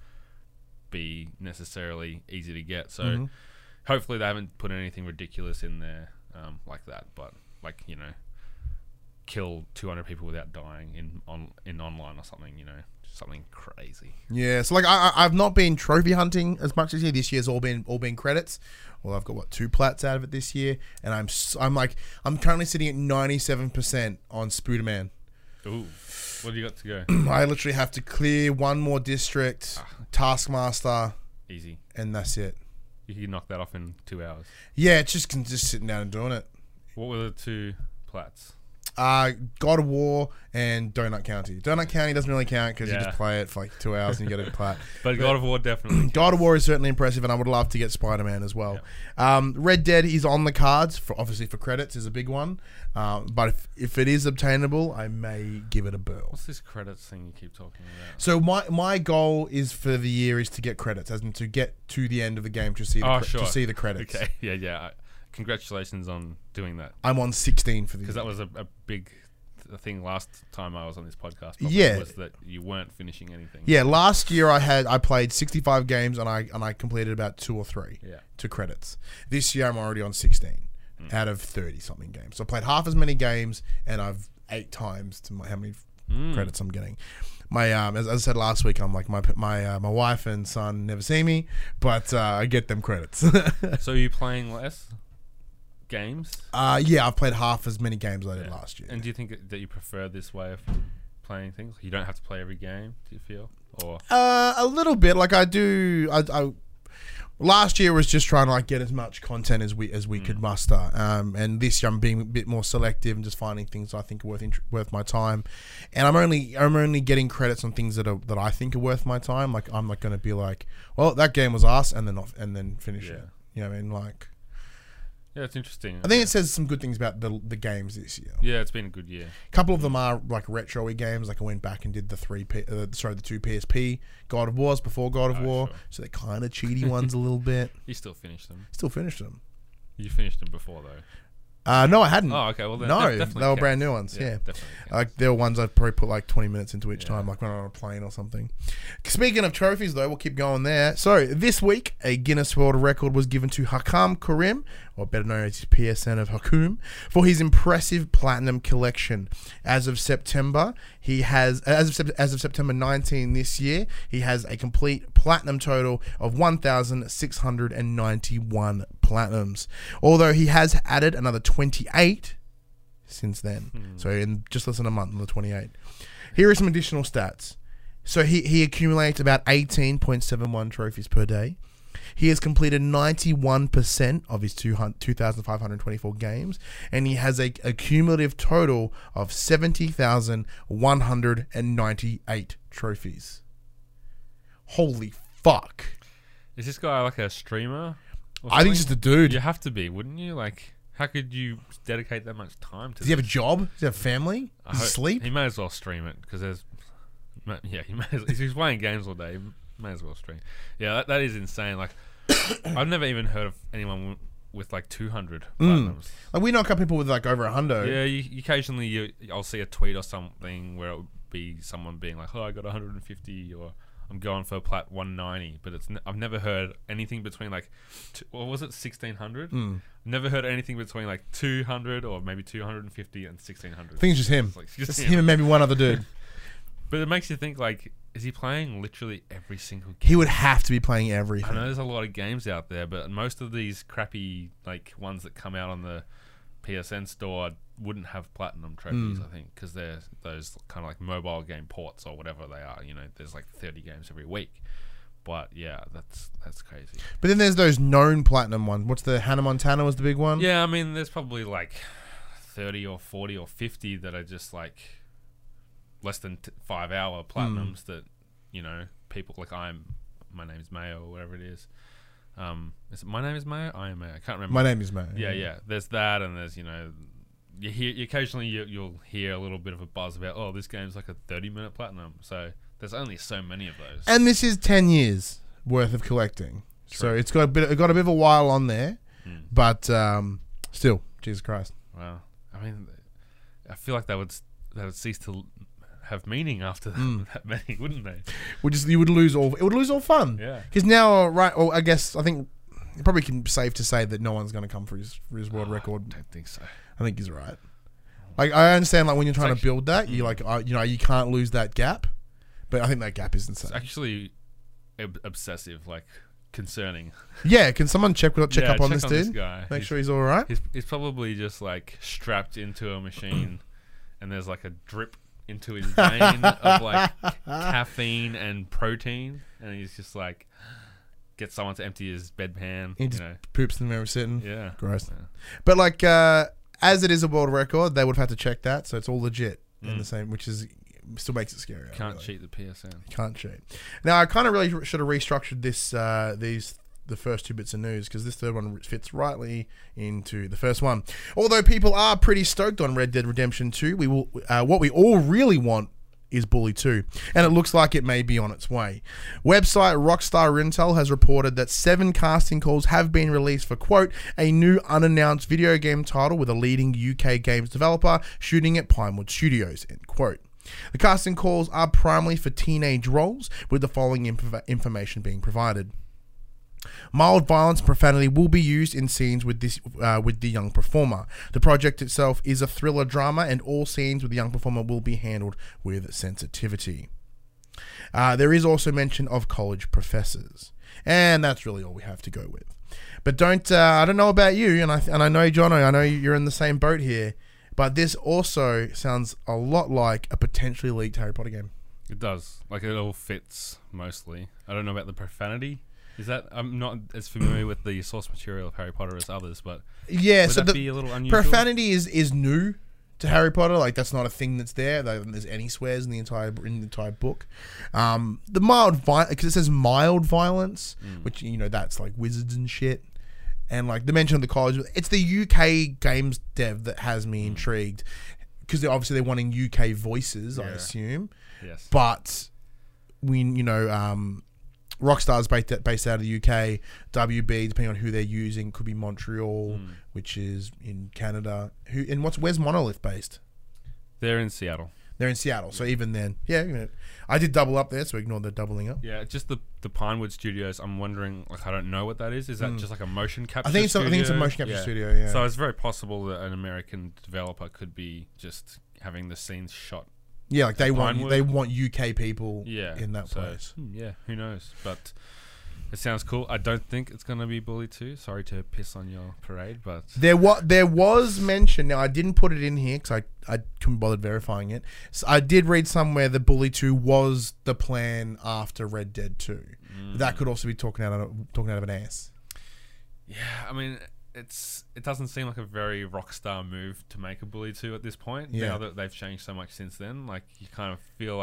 be necessarily easy to get. So Mhm. hopefully they haven't put anything ridiculous in there um, like that. But like you know, kill two hundred people without dying in on in online or something. You know, something crazy. Yeah, so like I, I- I've not been trophy hunting as much this year. This year's all been all been credits. Well, I've got what two plats out of it this year, and I'm s- I'm like I'm currently sitting at ninety-seven percent on Spooderman. Ooh, what do you got to go? I literally have to clear one more district, Taskmaster, Easy. and that's it. You can knock that off in two hours. Yeah, it's just just sitting down and doing it. What were the two plats? Uh, God of War and Donut County. Donut County doesn't really count because you Yeah. just play it for like two hours and you get a plat. But God of War definitely. God of War is certainly impressive, and I would love to get Spider-Man as well. Um, Red Dead is on the cards, for obviously for credits is a big one. Um, but if, if it is obtainable, I may give it a burl. What's this credits thing you keep talking about? So my my goal is for the year is to get credits, as in to get to the end of the game to see the Oh, cre- sure. to see the credits. Okay, yeah, yeah. I- Congratulations on doing that I'm on sixteen for the because year. that was a, a big th- thing last time I was on this podcast. probably, Yeah. was that you weren't finishing anything. Yeah, last year I had I played sixty-five games and I and I completed about two or three Yeah. to credits. This year I'm already on sixteen Mm. out of thirty something games. So I played half as many games and I've eight times to my, how many Mm. credits I'm getting. My um, as, as I said last week, I'm like my my uh, my wife and son never see me, but uh, I get them credits. So are you playing less games? uh, yeah, I've played half as many games as I did Yeah. last year. And do you think that you prefer this way of playing things? You don't have to play every game. Do you feel? Or Uh, a little bit. Like I do. I, I last year was just trying to like get as much content as we as we Mm. could muster. Um, and this year I'm being a bit more selective and just finding things I think are worth int- worth my time. And I'm only I'm only getting credits on things that are that I think are worth my time. Like I'm not going to be like, well, that game was us, and then not, and then finish Yeah. it. You know what I mean? Like yeah, it's interesting. I think it says some good things about the the games this year. Yeah, it's been a good year. A couple of them are like retro-y games. Like I went back and did the three, P, uh, sorry, the two P S P God of Wars before God of Oh, War. sure. So they're kind of cheaty ones a little bit. You still finished them. Still finished them. You finished them before though. Uh, no, I hadn't. Oh, okay. Well, then no, that they definitely were counts. brand new ones. Yeah, definitely. counts. like there were ones I'd probably put like twenty minutes into each Yeah. time, like when I'm on a plane or something. Speaking of trophies, though, we'll keep going there. So this week, a Guinness World Record was given to Hakam Karim, or better known as P S N of Hakum, for his impressive platinum collection. As of September, he has as of Sep- as of September nineteenth this year, he has a complete platinum total of one thousand six hundred ninety-one platinums. Although he has added another twenty-eight since then. Hmm. So in just less than a month, on the twenty-eight. Here are some additional stats. So he, he accumulates about eighteen point seven one trophies per day. He has completed ninety-one percent of his two thousand five hundred twenty-four games, and he has a, a cumulative total of seventy thousand one hundred ninety-eight trophies. Holy fuck. Is this guy like a streamer? or I think he's something? just a dude. You have to be, wouldn't you? Like, how could you dedicate that much time to Does he have a this? job? Does he have a family? I Does he hope- sleep? He may as well stream it because there's, ma- yeah, he may. As, if he's playing games all day, he may as well stream. Yeah, that, that is insane. Like, I've never even heard of anyone w- with like two hundred Mm. platinums. Like, we know a couple people with like over a hundo. Yeah, you, you occasionally you, I'll see a tweet or something where it would be someone being like, "Oh, I got one hundred fifty," or "I'm going for plat one ninety," but it's n- I've never heard anything between like, t- what was it, sixteen hundred? Mm. Never heard anything between like two hundred or maybe two hundred fifty and sixteen hundred. I think it's just him. It's like, just Just him. him and maybe one other dude. But it makes you think, like, is he playing literally every single game? He would have to be playing I everything. know there's a lot of games out there, but most of these crappy like ones that come out on the P S N store wouldn't have platinum trophies. Mm. I think because they're those kind of like mobile game ports or whatever they are. You know, there's like thirty games every week. But yeah, that's that's crazy. But then there's those known platinum ones. What's the Hannah Montana was the big one? Yeah, I mean, there's probably like thirty or forty or fifty that are just like less than t- five hour platinums that, you know, people like I'm, my name's Mayo or whatever it is. Um, is it my name is Mayo? I am Mayo. I can't remember. My name is Matt. Yeah, yeah. There's that, and there's, you know, you hear you occasionally you, you'll hear a little bit of a buzz about, oh, this game's like a thirty minute platinum. So there's only so many of those. And this is ten years worth of collecting. So True. it's got a bit, it got a bit of a while on there, Hmm. but um, still, Jesus Christ. Wow. I mean, I feel like that would that would cease to have meaning after Mm. that many, wouldn't they? Would just you would lose all. It would lose all fun. Yeah. Because now, right? Well, I guess I think it probably can be safe to say that no one's going to come for his for his world Oh, record. I don't think so. I think he's right. Like I understand, like when you're trying It's to build that, you like uh, you know you can't lose that gap. But I think that gap is It's insane. actually ob- obsessive, like concerning. Yeah, can someone check check Yeah, up on check this on dude? this guy. Make He's- sure he's all right. He's, he's probably just like strapped into a machine, and there's like a drip into his vein of like caffeine and protein, and he's just like get someone to empty his bedpan. He You just know, poops in the mirror sitting. yeah, Gross. Yeah. But like, uh, as it is a world record, they would have had to check that, so it's all legit in Mm. the same, which is still makes it scary. Can't really. cheat the P S N. Can't cheat. Now I kind of really should have restructured this, uh, these the first two bits of news because this third one fits rightly into the first one. Although people are pretty stoked on Red Dead Redemption two, we will. Uh, what we all really want is Bully two, and it looks like it may be on its way. Website Rockstar Intel has reported that seven casting calls have been released for, quote, a new unannounced video game title with a leading U K games developer shooting at Pinewood Studios, end quote. The casting calls are primarily for teenage roles, with the following inf- information being provided. Mild violence and profanity will be used in scenes with this uh, with the young performer. The project itself is a thriller drama, and all scenes with the young performer will be handled with sensitivity. Uh, there is also mention of college professors, and that's really all we have to go with. But don't uh, I don't know about you, and I and I know Jono, I know you're in the same boat here. But this also sounds a lot like a potentially leaked Harry Potter game. It does. Like it all fits mostly. I don't know about the profanity. Is that I'm not as familiar with the source material of Harry Potter as others, but Yeah, would so that the be a little unusual? profanity is is new to Harry Potter. Like that's not a thing that's there. There- There's any swears in the entire in the entire book. Um, the mild violence, because it says mild violence, Mm. which you know that's like wizards and shit. And like the mention of the college, it's the U K games dev that has me Mm. intrigued because obviously they're wanting U K voices, I Yeah. assume. Yes. But we, you know, um, Rockstar's based, based out of the U K. W B, depending on who they're using, could be Montreal, Mm. which is in Canada. Who and what's where's Monolith based? They're in Seattle. They're in Seattle. So even then, yeah, you know, I did double up there, so ignore the doubling up. Yeah, just the the Pinewood Studios. I'm wondering, like, I don't know what that is. Is that Mm. just like a motion capture? I think it's a, I think it's a studio? motion capture Yeah. studio. Yeah. So it's very possible that an American developer could be just having the scenes shot. yeah, like they want Pinewood? they want U K people Yeah, in that so, place. hmm, yeah, who knows? But it sounds cool. I don't think it's gonna be Bully two. Sorry to piss on your parade, but There was there was mention. Now I didn't put it in here because I I couldn't bother verifying it. So I did read somewhere that Bully two was the plan after Red Dead two. mm, That could also be talking out of talking out of an ass. yeah. I mean, it's it doesn't seem like a very Rockstar move to make a Bully two at this point. Yeah. Now that they've changed so much since then, like you kind of feel like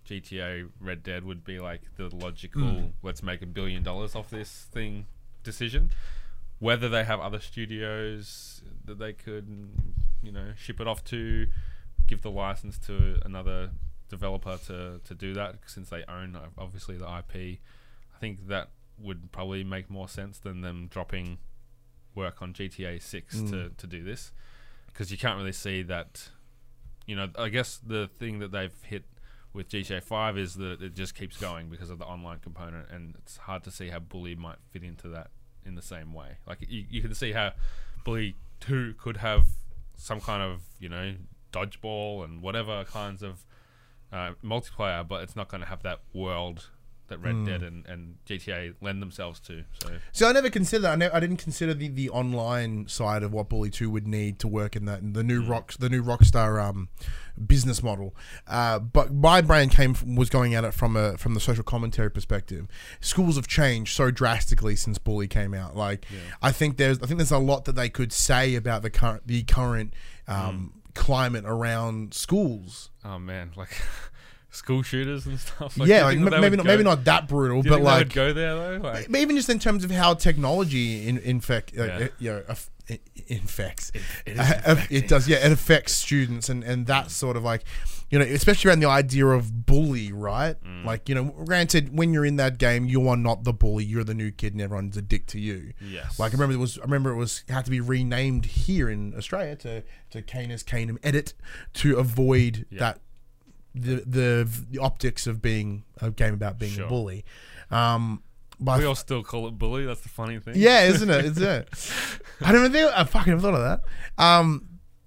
G T A Red Dead would be like the logical Mm. let's make a billion dollars off this thing decision. Whether they have other studios that they could, you know, ship it off to, give the license to another developer to, to do that, since they own obviously the I P, I think that would probably make more sense than them dropping work on G T A six Mm. to, to do this, because you can't really see that. You know, I guess the thing that they've hit with G T A five is that it just keeps going because of the online component, and it's hard to see how Bully might fit into that in the same way. Like you, you can see how Bully two could have some kind of, you know, dodgeball and whatever kinds of uh, multiplayer, but it's not going to have that world that Red Mm. Dead and, and G T A lend themselves to. So So I never considered. I, ne- I didn't consider the, the online side of what Bully Two would need to work in that the new Mm. rock the new Rockstar um, business model. Uh, but my brain came from, was going at it from a from the social commentary perspective. Schools have changed so drastically since Bully came out. Like Yeah. I think there's I think there's a lot that they could say about the current the current um, climate around schools. oh man, like school shooters and stuff. Like, do yeah, you like think that m- they maybe would not go- maybe not that brutal, do you but think they like would go there though. Like, But even just in terms of how technology in, infect, uh, Yeah. uh, you know, aff- it infects. it, it, is Uh, uh, infecting. it does, yeah. It affects students, and and that sort of like, you know, especially around the idea of bully, right? Mm. Like, you know, granted, when you're in that game, you are not the bully. You're the new kid, and everyone's a dick to you. Yes. Like I remember it was, I remember it was had to be renamed here in Australia to to Canis Canem Edit to avoid Yeah. that the the the optics of being a game about being Sure. a bully. Um, but we all still call it Bully. That's the funny thing. yeah, isn't it? Isn't it? I don't even think I fucking never thought of that. Um,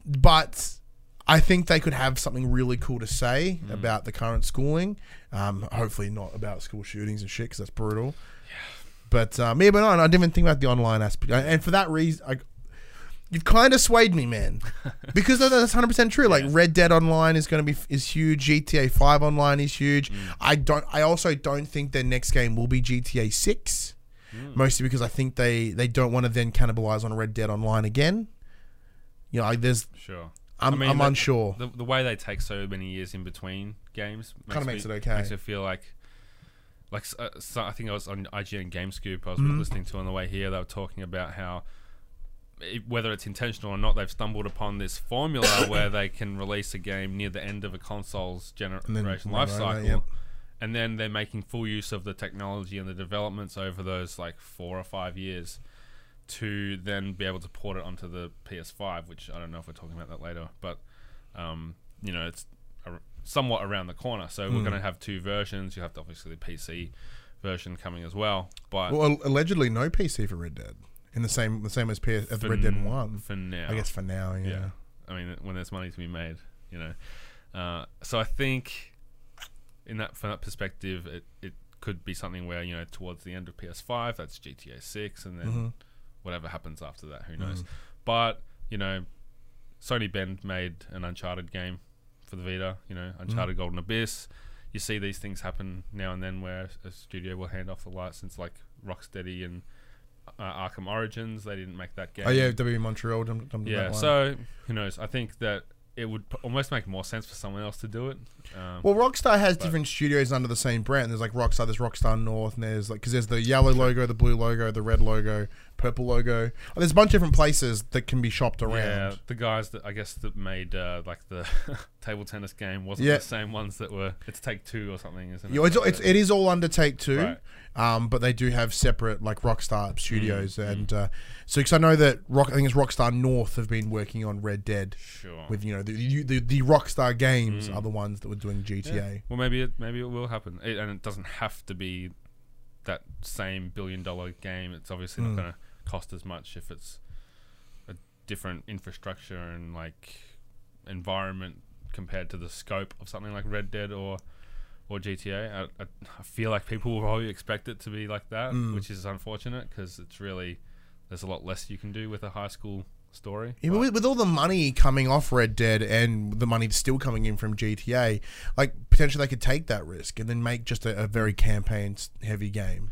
but I think they could have something really cool to say Mm. about the current schooling. Um, hopefully not about school shootings and shit, because that's brutal. But um, yeah, but no, I didn't even think about the online aspect, and for that reason, I, you've kind of swayed me, man. Because that's one hundred percent true. Like Yeah. Red Dead Online is going to be is huge. G T A five Online is huge. Mm. I don't. I also don't think their next game will be G T A six. Mm. Mostly because I think they, they don't want to then cannibalize on Red Dead Online again. You know, like there's Sure. I'm I mean, I'm the- unsure. The, the way they take so many years in between games Kinda makes me- it okay. Makes it feel like, like uh, so I think I was on I G N GameScoop. I was Mhm. listening to on the way here. They were talking about how, it, whether it's intentional or not, they've stumbled upon this formula where they can release a game near the end of a console's gener- And then generation run life over, cycle. yep. And then they're making full use of the technology and the developments over those like four or five years to then be able to port it onto the P S five, which I don't know if we're talking about that later, but um, you know, it's ar- somewhat around the corner. So we're Mm. going to have two versions. You have to obviously the P C version coming as well, but Well, al- allegedly no P C for Red Dead in the same the same as P S, as for Red Dead n- One. for now, I guess for now, yeah. yeah. I mean, when there's money to be made, you know. Uh, so I think in that from that perspective, it, it could be something where, you know, towards the end of P S five, that's G T A six, and then Mhm. whatever happens after that, who knows. Mm. But, you know, Sony Bend made an Uncharted game for the Vita, you know, Uncharted Mm. Golden Abyss. You see these things happen now and then where a studio will hand off the license, like Rocksteady and uh, Arkham Origins. They didn't make that game. Oh yeah, W Montreal. Done, done Yeah, that one. so who knows? I think that it would p- almost make more sense for someone else to do it. Um, Well, Rockstar has But- different studios under the same brand. There's like Rockstar, there's Rockstar North, and there's like because there's the yellow logo, the blue logo, the red logo, purple logo. Oh, there's a bunch of different places that can be shopped around. yeah, the guys that I guess that made uh, like the table tennis game wasn't Yeah. the same ones that were. It's Take Two or something, isn't it? Yeah, it's, it's, it is all under Take Two, Right. um, but they do have separate like Rockstar studios, Mm, and uh, so because I know that Rock, I think it's Rockstar North have been working on Red Dead Sure. with you know the you- the, the Rockstar games Mm. are the ones that were doing G T A. Yeah. Well, maybe it maybe it will happen, it, and it doesn't have to be that same billion dollar game. It's obviously Mm. not going to cost as much if it's a different infrastructure and like environment compared to the scope of something like Red Dead or or G T A. I, I, I feel like people will probably expect it to be like that, Mm. which is unfortunate because it's really there's a lot less you can do with a high school story. Yeah, but But- with, with all the money coming off Red Dead and the money still coming in from G T A, like potentially they could take that risk and then make just a, a very campaign heavy game.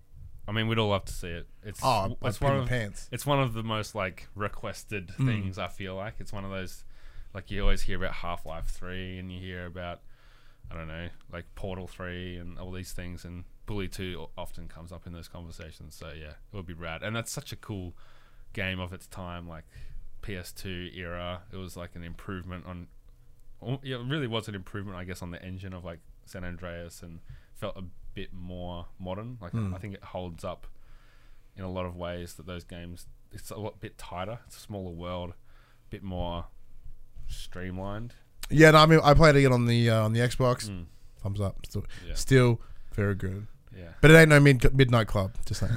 I mean, we'd all love to see it. It's Oh, it's I'd one pee my of pants. it's one of the most like requested Mm. things. I feel like it's one of those like you always hear about Half-Life three and you hear about I don't know, like Portal three and all these things, and Bully two often comes up in those conversations. So yeah, it would be rad, and that's such a cool game of its time, like P S two era. It was like an improvement on. Yeah, it really was an improvement, I guess, on the engine of like San Andreas, and felt a bit more modern. Like Mm. I think it holds up in a lot of ways that those games. It's a lot bit tighter. It's a smaller world, a bit more streamlined. Yeah, no, I mean, I played it again on the uh, on the Xbox. Mm. Thumbs up. Still, Yeah. still very good. Yeah. But it ain't no mid- midnight club. Just saying.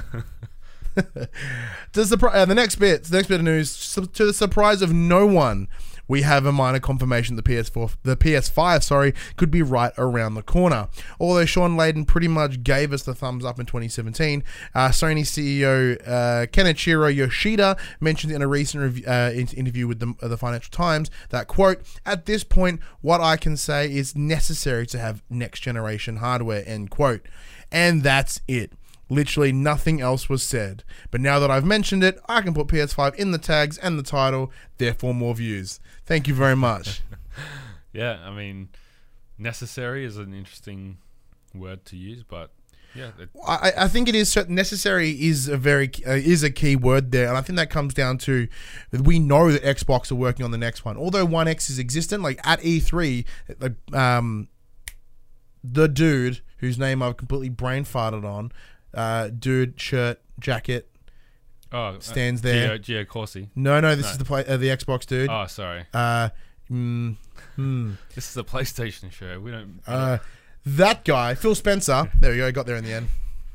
to surpri- uh, the next bit, the next bit of news, su- to the surprise of no one, we have a minor confirmation the P S four, the P S five, sorry, could be right around the corner. Although Sean Layden pretty much gave us the thumbs up in twenty seventeen, uh, Sony C E O uh, Kenichiro Yoshida mentioned in a recent rev- uh, in- interview with the, uh, the Financial Times that, quote, "At this point, what I can say is necessary to have next generation hardware," end quote. And that's it. Literally nothing else was said. But now that I've mentioned it, I can put P S five in the tags and the title, therefore more views. Thank you very much. Yeah, I mean, necessary is an interesting word to use, but yeah, it, I, I think it is cer- necessary is a very uh, is a key word there, and I think that comes down to we know that Xbox are working on the next one. Although One X is existent, like at E three, um, the dude whose name I've completely brain farted on. Uh, dude, shirt, jacket, oh, stands uh, there. Gio, Gio Corsi. No, no, this No. is the play, uh, the Xbox dude. Oh, sorry. Uh, mm, hmm. This is a PlayStation show. We don't. we Uh, that guy, Phil Spencer. There we go. Got there in the end.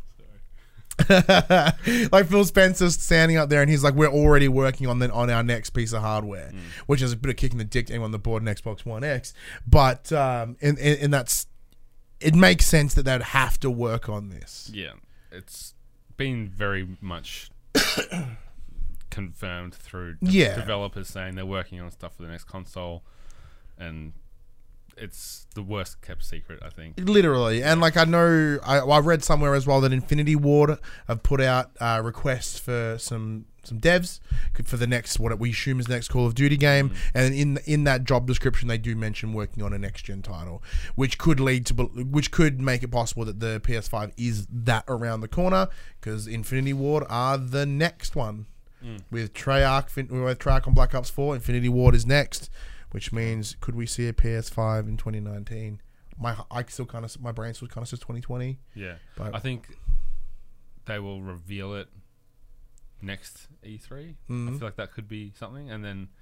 Like Phil Spencer's standing up there, and he's like, "We're already working on the, on our next piece of hardware," Mm. which is a bit of kicking the dick to anyone on the board in Xbox One X. But um, and, and, and that's it makes sense that they'd have to work on this. Yeah, it's been very much confirmed through de- Yeah. developers saying they're working on stuff for the next console, and it's the worst kept secret, I think. Literally, and like I know, I, I read somewhere as well that Infinity Ward have put out uh, requests for some some devs for the next what we assume is the next Call of Duty game, Mm. and in in that job description they do mention working on a next gen title, which could lead to which could make it possible that the P S five is that around the corner because Infinity Ward are the next one Mm. with Treyarch with Treyarch on Black Ops four. Infinity Ward is next, which means could we see a P S five in twenty nineteen? My I still kind of my brain still kind of says twenty twenty. Yeah, But I think they will reveal it next E three. I Mhm. feel like that could be something, and then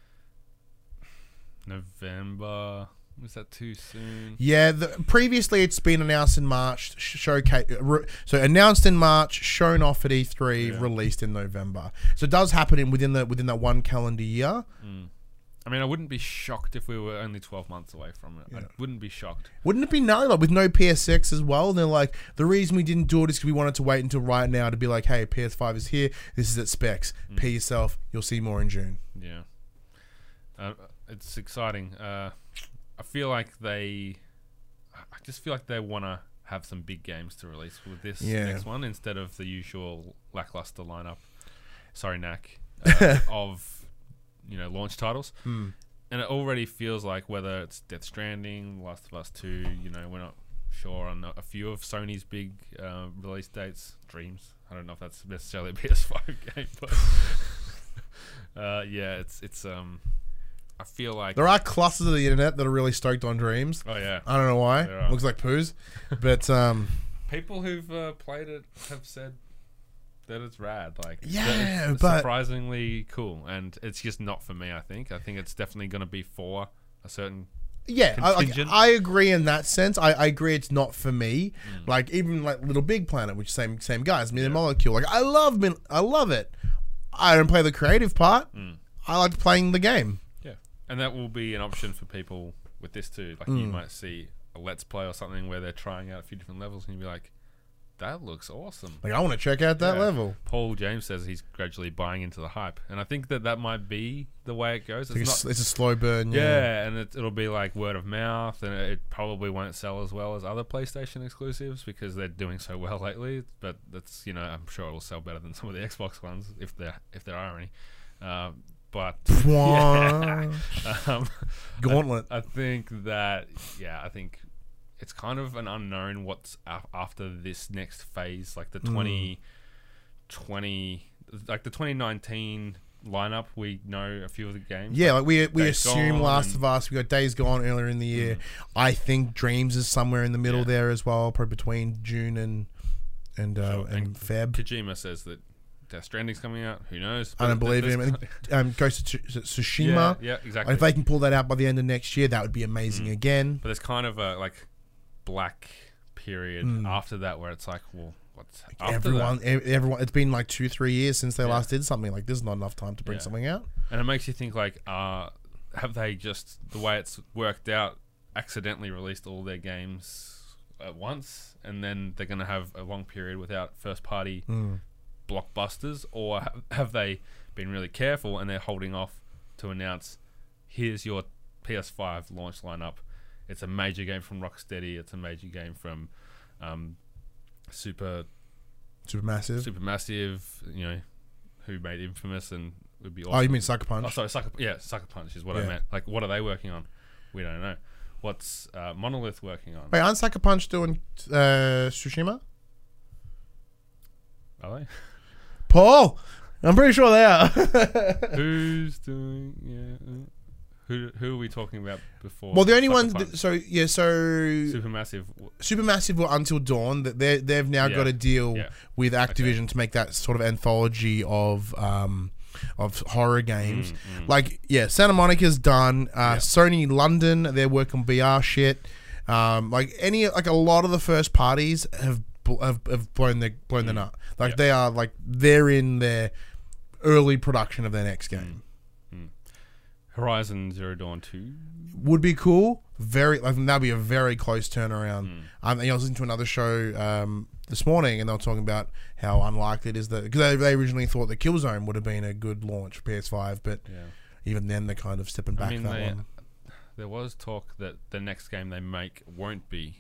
November. Was that too soon? yeah, the, previously it's been announced in March, sh- showcase re, so announced in March, shown off at E three, Yeah. released in November. So it does happen in within the within that one calendar year. Mm. I mean, I wouldn't be shocked if we were only twelve months away from it. I Yeah. wouldn't be shocked. Wouldn't it be gnarly, like with no P S six as well? And they're like, the reason we didn't do it is because we wanted to wait until right now to be like, hey, P S five is here. This is its specs. Mm. Pay yourself. You'll see more in June. Yeah, uh, it's exciting. Uh, I feel like they, I just feel like they want to have some big games to release with this Yeah. next one instead of the usual lackluster lineup. Sorry, Knack, uh, of you know launch titles. Hmm. And it already feels like whether it's Death Stranding, Last of Us two, you know, we're not sure on a few of Sony's big uh, release dates. Dreams. I don't know if that's necessarily a P S five game, but uh, yeah, it's it's um. I feel like There are clusters of the internet that are really stoked on Dreams. oh yeah, I don't know why. There are. Looks like poos. But um, people who've uh, played it have said that it's rad. Like that Yeah, it's but- surprisingly cool, and it's just not for me. I think. I think it's definitely going to be for a certain. yeah, I, like, Contingent. I agree in that sense. I, I agree it's not for me. Mm. Like even like Little Big Planet, which same same guys, Million Yeah. Molecule. Like I love Min- I love it. I don't play the creative part. Mm. I like playing the game. And that will be an option for people with this too. Like you Mm. might see a Let's Play or something where they're trying out a few different levels, and you'll be like, "That looks awesome." Like I want to check out that Yeah. level. Paul James says he's gradually buying into the hype, and I think that that might be the way it goes. It's, like It's a, s- not, it's a slow burn. yeah. Yeah. and it, it'll be like word of mouth, and it, it probably won't sell as well as other PlayStation exclusives because they're doing so well lately. But that's you know, I'm sure it will sell better than some of the Xbox ones if there if there are any. Um, but yeah. um, Gauntlet. I think that yeah, I think it's kind of an unknown what's af- after this next phase, like the Mm. twenty twenty, like the twenty nineteen lineup. We know a few of the games. Yeah, like we we Days assume Gone Last and- of Us. We got Days Gone earlier in the year. Mm. I think Dreams is somewhere in the middle Yeah. there as well, probably between June and and uh, Sure. and, And Feb. Kojima says that Death Stranding's coming out. Who knows? I don't But believe there's him. kind And, um, Ghost of Tsu- Tsushima. Yeah, yeah, exactly. If they can pull that out by the end of next year, that would be amazing Mm. again. But there's kind of a like black period Mm. after that where it's like, well, what's after Everyone, that? ev- everyone. It's been like two, three years since they Yeah. last did something. Like, this is not enough time to bring Yeah. something out. And it makes you think like, uh, have they just the way it's worked out, accidentally released all their games at once, and then they're going to have a long period without first party Mm. blockbusters, or have, have they been really careful and they're holding off to announce, here's your P S five launch lineup. It's a major game from Rocksteady. It's a major game from um, Super Supermassive. Supermassive. You know, who made Infamous and would be. Awesome. Oh, you mean Sucker Punch? Oh, sorry, Sucker. Yeah, Sucker Punch is what I Yeah. meant. Like, what are they working on? We don't know. What's uh, Monolith working on? Wait, aren't Sucker Punch doing uh, Tsushima? Are they? Paul, I'm pretty sure they are. Who's doing? Yeah. uh, Who who are we talking about before? Well, the only Sucker ones. Punch? That, so yeah, so Supermassive. w- Supermassive were Until Dawn. That they they've now Yeah. got a deal Yeah. with Activision to make that sort of anthology of um of horror games. Mm, mm. Like yeah, Santa Monica's done. Uh, Yeah. Sony London, they're working V R shit. Um, like any like a lot of the first parties have bl- have, have blown their blown their Mm. nut. Like Yeah. they are like they're in their early production of their next game. Horizon Zero Dawn two. Would be cool. Very, like that'd be a very close turnaround. Mm. Um, and I was listening to another show um, this morning, and they were talking about how unlikely it is that because they, they originally thought that Killzone would have been a good launch for P S five, but Yeah. even then they're kind of stepping back I mean, that they, one. there was talk that the next game they make won't be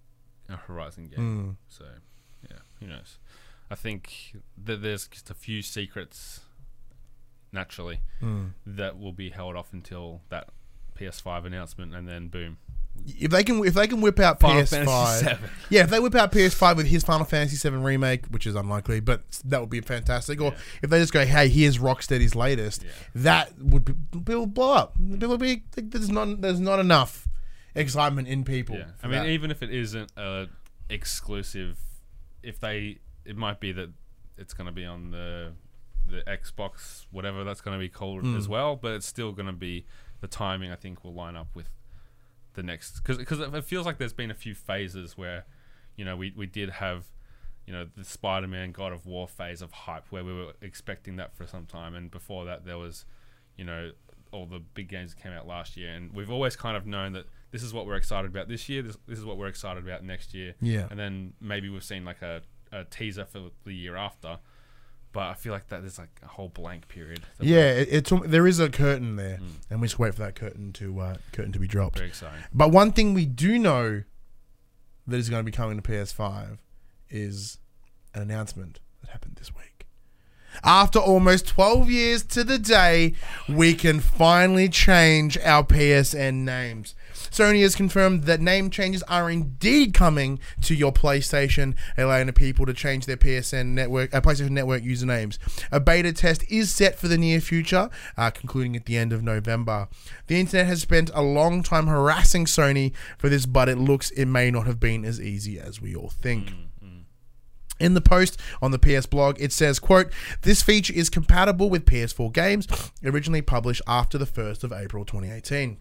a Horizon game. Mm. So, yeah, who knows? I think that there's just a few secrets, naturally, Mm. that will be held off until that P S five announcement, and then boom. If they can, if they can whip out Final P S five, Fantasy seven. yeah, if they whip out P S five with his Final Fantasy seven remake, which is unlikely, but that would be fantastic. Or Yeah. if they just go, hey, here's Rocksteady's latest, Yeah. that would be, people would blow up. People would be there's not there's not enough excitement in people. Yeah, for I mean, that. even if it isn't a exclusive, if they, it might be that it's going to be on the the Xbox, whatever that's going to be called Mm. as well. But it's still going to be the timing. I think will line up with the next, because because it feels like there's been a few phases where, you know, we we did have, you know, the Spider-Man God of War phase of hype where we were expecting that for some time, and before that there was, you know, all the big games that came out last year, and we've always kind of known that this is what we're excited about this year, this, this is what we're excited about next year, Yeah. and then maybe we've seen like a, a teaser for the year after, but I feel like that there's like a whole blank period. that Yeah, we're it, it's al- there is a curtain there, Mm. and we just wait for that curtain to uh, curtain to be dropped. very exciting. But one thing we do know that is going to be coming to P S five is an announcement that happened this week. After almost twelve years to the day, we can finally change our P S N names. Sony has confirmed that name changes are indeed coming to your PlayStation, allowing the people to change their P S N network, uh, PlayStation Network usernames. A beta test is set for the near future, uh, concluding at the end of November. The internet has spent a long time harassing Sony for this, but it looks it may not have been as easy as we all think. Mm, mm. In the post on the P S blog, it says, quote, "This feature is compatible with P S four games, originally published after the first of April twenty eighteen.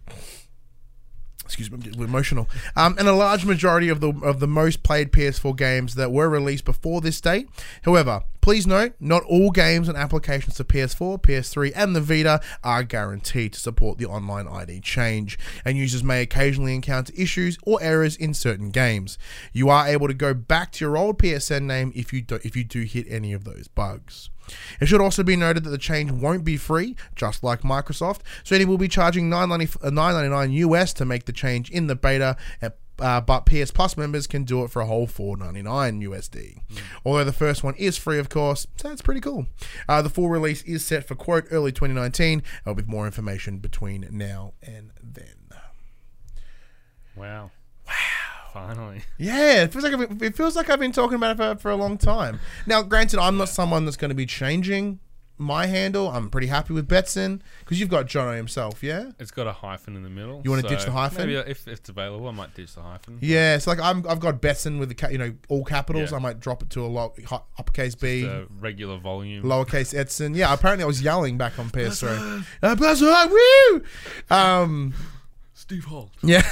Excuse me, I'm getting emotional. Um, and a large majority of the of the most played P S four games that were released before this date. However, please note, not all games and applications to P S four, P S three, and the Vita are guaranteed to support the online I D change, and users may occasionally encounter issues or errors in certain games. You are able to go back to your old P S N name if you do, if you do hit any of those bugs. It should also be noted that the change won't be free, just like Microsoft. Sony will be charging nine ninety-nine U S to make the change in the beta, uh, but P S Plus members can do it for a whole four ninety-nine U S D. Mm. Although the first one is free, of course, so that's pretty cool. Uh, the full release is set for, quote, early twenty nineteen, uh, with more information between now and then. Wow. Wow. Finally. Yeah, it feels like I've been, it feels like I've been talking about it for, for a long time. Now, granted, I'm not someone that's going to be changing my handle. I'm pretty happy with Betson because you've got Jono himself, yeah? It's got a hyphen in the middle. You wanna so ditch the hyphen? Maybe if, if it's available, I might ditch the hyphen. Yeah, it's like I'm, I've got Betson with the ca- you know all capitals. Yeah. I might drop it to a low, hi- uppercase B, The regular volume. lowercase Edson. Yeah, apparently I was yelling back on P S three. uh, Betson, woo! Um, Steve Holt. yeah.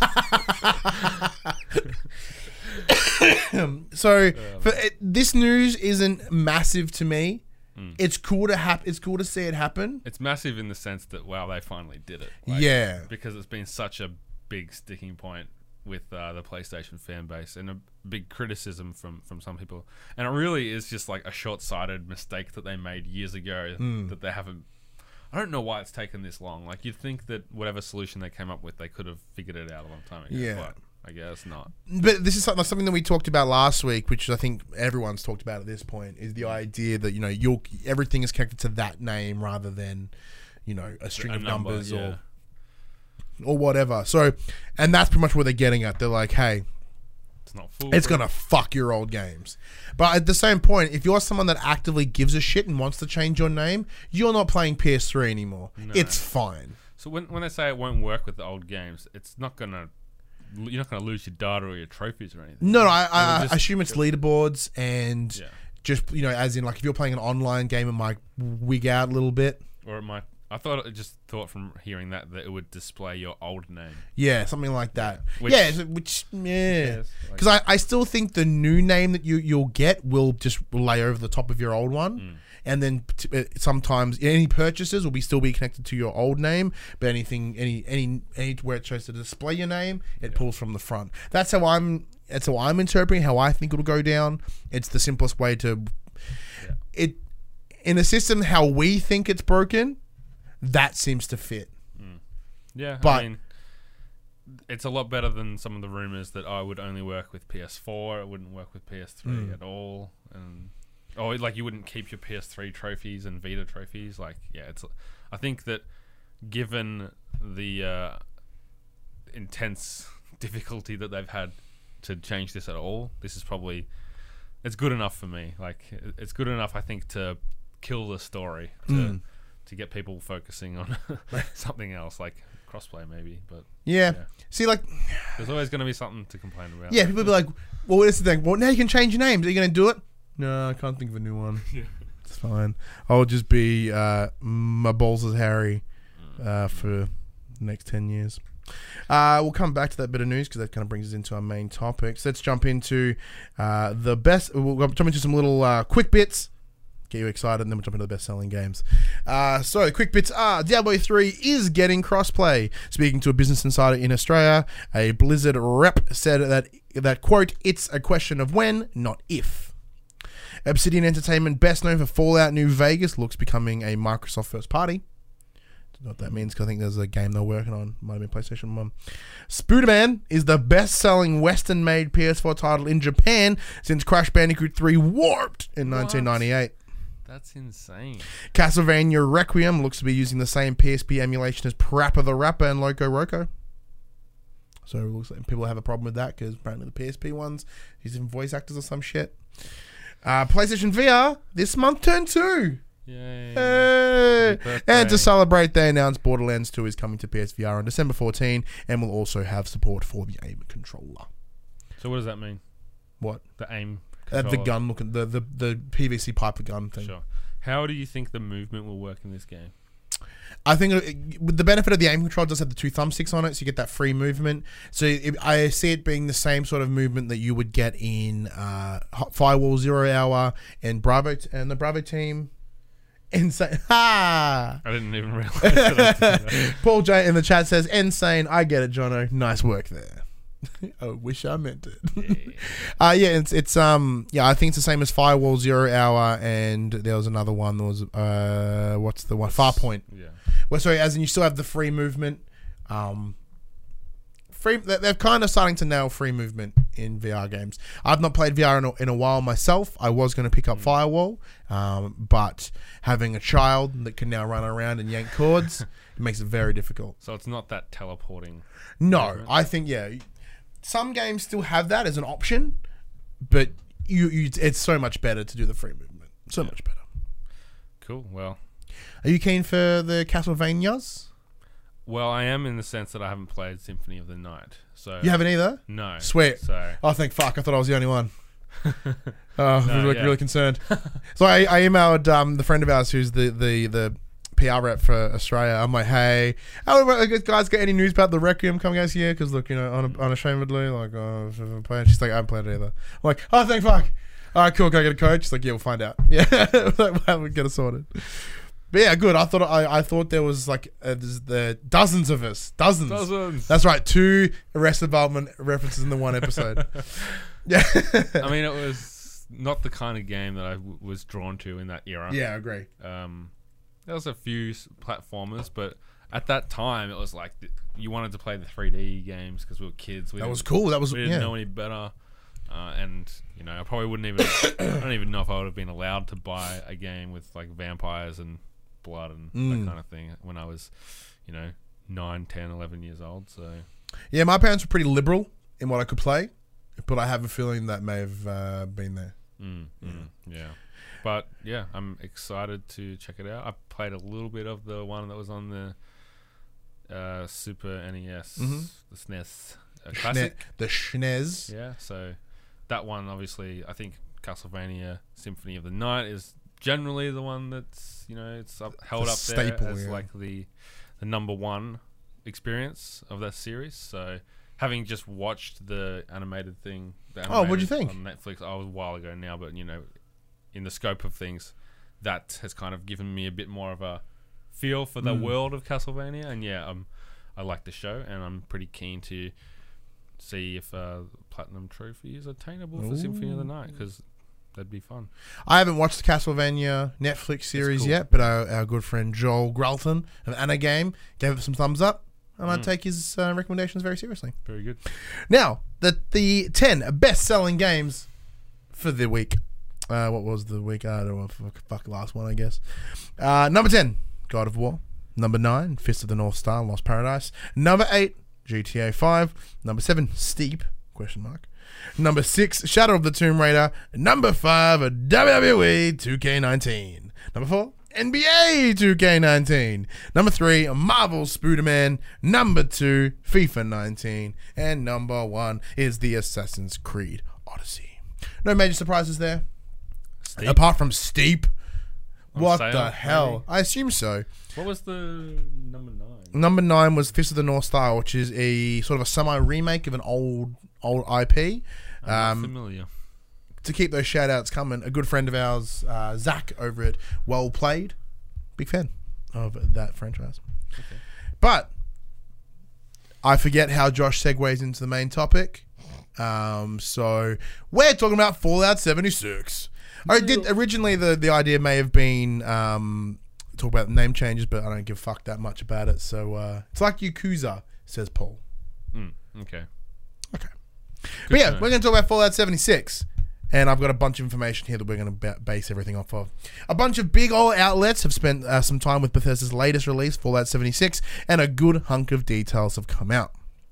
So for it, this news isn't massive to me. Mm. It's cool to hap- It's cool to see it happen. It's massive in the sense that, wow, they finally did it. Like, Yeah. Because it's been such a big sticking point with uh, the PlayStation fan base and a big criticism from, from some people. And it really is just like a short-sighted mistake that they made years ago Mm. that they haven't... I don't know why it's taken this long. Like, you'd think that whatever solution they came up with, they could have figured it out a long time ago. Yeah. But I guess not. But this is something, something that we talked about last week, which I think everyone's talked about at this point, is the idea that, you know, you'll, everything is connected to that name rather than, you know, a string A of number, numbers yeah. or or whatever. So, and that's pretty much what they're getting at. They're like, hey, It's not full. it's going to fuck your old games. But at the same point, if you're someone that actively gives a shit and wants to change your name, you're not playing P S three anymore. No. It's fine. So when when they say it won't work with the old games, it's not gonna. You're not gonna lose your data or your trophies or anything. No, no, I, I, It'll I just- assume it's leaderboards and Yeah. just, you know, as in like if you're playing an online game, it might wig out a little bit. Or it might. I thought it just thought from hearing that that it would display your old name. Yeah, something like that. Which- yeah, so- which, yeah. Yes, like- Because I, I still think the new name that you, you'll get will just lay over the top of your old one. Mm. And then t- uh, sometimes any purchases will be still be connected to your old name, but anything, any, any, any where it shows to display your name, it pulls from the front. That's how I'm. That's how I'm interpreting how I think it'll go down. It's the simplest way to. Yeah. It in a system how we think it's broken, that seems to fit. Yeah, But- I mean, it's a lot better than some of the rumors that I would only work with P S four. It wouldn't work with P S three Mm. at all, and or like you wouldn't keep your P S three trophies and Vita trophies. Like, yeah, it's. I think that given the uh, intense difficulty that they've had to change this at all, this is probably it's good enough for me. Like, it- it's good enough, I think, to kill the story to Mm. to get people focusing on something else, like crossplay maybe. But Yeah. Yeah. See, like, there's always going to be something to complain about. yeah, people be like, well, what's the thing? Well, now you can change your names. Are you going to do it? No, I can't think of a new one. Yeah. It's fine. I'll just be uh, my balls as Harry uh, for the next ten years. Uh, we'll come back to that bit of news because that kind of brings us into our main topics. Let's jump into uh, the best. We'll jump into some little uh, quick bits. Get you excited, and then we'll jump into the best-selling games. Uh, so, the quick bits are Diablo three is getting crossplay. Speaking to a Business Insider in Australia, a Blizzard rep said that, that quote, it's a question of when, not if. Obsidian Entertainment, best known for Fallout New Vegas, looks becoming a Microsoft first party. Don't know what that means, because I think there's a game they're working on. Might have been PlayStation one. Spooderman is the best-selling Western-made P S four title in Japan since Crash Bandicoot three Warped in What? nineteen ninety-eight. That's insane. Castlevania Requiem looks to be using the same P S P emulation as Parappa the Rapper and Loco Roco. So it looks like people have a problem with that because apparently the P S P ones using voice actors or some shit. Uh, PlayStation V R this month turned two. Yay. Hey. Happy birthday. And to celebrate, they announced Borderlands two is coming to P S V R on December fourteenth and will also have support for the aim controller. So what does that mean? What? The aim Uh, the controller? gun looking, the, the, the P V C pipe gun thing. Sure. How do you think the movement will work in this game? I think it, with the benefit of the aim control, it does have the two thumbsticks on it, so you get that free movement. So it, I see it being the same sort of movement that you would get in uh, Firewall Zero Hour and Bravo t- and the Bravo team. Insane! Ha! I didn't even realize that. I did that. Paul J in the chat says, "Insane! I get it, Jono. Nice work there." I wish I meant it. Yeah. uh, yeah, it's it's um yeah, I think it's the same as Firewall Zero Hour, and there was another one. There was uh what's the one? Farpoint. Yeah. Well, sorry, as in you still have the free movement. Um, free. they- They're kind of starting to nail free movement in V R games. I've not played V R in a, in a while myself. I was going to pick up Firewall, um, but having a child that can now run around and yank cords, it makes it very difficult. So it's not that teleporting. No, Movement. I think yeah. some games still have that as an option, but you, you it's so much better to do the free movement. So Yeah. much better. Cool. Well, Are you keen for the Castlevanias? well, I am in the sense that I haven't played Symphony of the Night. So You haven't either? No. Sweet. So Oh, thank fuck. I thought I was the only one. Oh, I was No, really, yeah. really concerned. So I, I emailed um, the friend of ours who's the, the, the P R rep for Australia. I'm like, hey, oh, guys, got any news about the Requiem coming out this year? Because, look, you know, un- unashamedly, like, oh, I've never played. She's like, I haven't played it either. I'm like, oh, thank fuck. All right, cool. Can I get a code? She's like, yeah, we'll find out. Yeah, we'll get it sorted. But yeah, good. I thought I, I thought there was like uh, there's the dozens of us, dozens. Dozens. That's right, two Arrested Development references in the one episode. Yeah, I mean, it was not the kind of game that I w- was drawn to in that era. yeah, I agree. Um, there was a few s- platformers, but at that time, it was like th- you wanted to play the three D games because we were kids. We That didn't- was cool. That was We didn't yeah. know any better. Uh, and, you know, I probably wouldn't even... I don't even know if I would have been allowed to buy a game with, like, vampires and blood and Mm. that kind of thing when I was, you know, nine, ten, eleven years old. So, Yeah, my parents were pretty liberal in what I could play, but I have a feeling that may have uh, been there. mm, mm, yeah. But, yeah, I'm excited to check it out. I played a little bit of the one that was on the uh, Super N E S, Mhm. the S N E S uh, Classic. The Schnez. Yeah, so that one, obviously, I think Castlevania Symphony of the Night is generally the one that's, you know, it's up, held The up staple, there as yeah. like the the number one experience of that series. So having just watched the animated thing, the Oh, what'd you animated think? on Netflix? Oh, it was a while ago now, but you know, in the scope of things, that has kind of given me a bit more of a feel for the Mm. world of Castlevania. And yeah, um, I like the show, and I'm pretty keen to see if uh, Platinum Trophy is attainable for Symphony of the Night, because that'd be fun. I haven't watched the Castlevania Netflix series cool. yet, but our, our good friend Joel Gralton of Anna Game gave it some thumbs up, and I Mm. take his uh, recommendations very seriously. Very good. Now, the the ten best-selling games for the week. Uh, what was the week? I don't know. Fuck, fuck last one, I guess. Uh, number ten, God of War. Number nine, Fist of the North Star, Lost Paradise. Number eight, G T A five. Number seven, Steep, question mark. Number six, Shadow of the Tomb Raider. Number five, W W E two K nineteen. Number four, N B A two K nineteen. Number three, Marvel Spider-Man. Number two, FIFA nineteen. And number one is the Assassin's Creed Odyssey. No major surprises there. Steep. Apart from Steep. On What sale, the hell? maybe? I assume so. What was the number nine? Number nine was Fist of the North Star, which is a sort of a semi-remake of an old old I P. I'm not Um, familiar. to keep those shout-outs coming, a good friend of ours, uh, Zach, over at Well Played, big fan of that franchise. Okay. But I forget how Josh segues into the main topic. Um, so we're talking about Fallout seventy-six. I did originally the the idea may have been um, talk about name changes, but I don't give a fuck that much about it. So uh, it's like Yakuza, says Paul. Mm, okay. Okay. Good But yeah, to know. we're going to talk about Fallout seventy-six. And I've got a bunch of information here that we're going to ba- base everything off of. A bunch of big old outlets have spent uh, some time with Bethesda's latest release, Fallout seventy-six, and a good hunk of details have come out.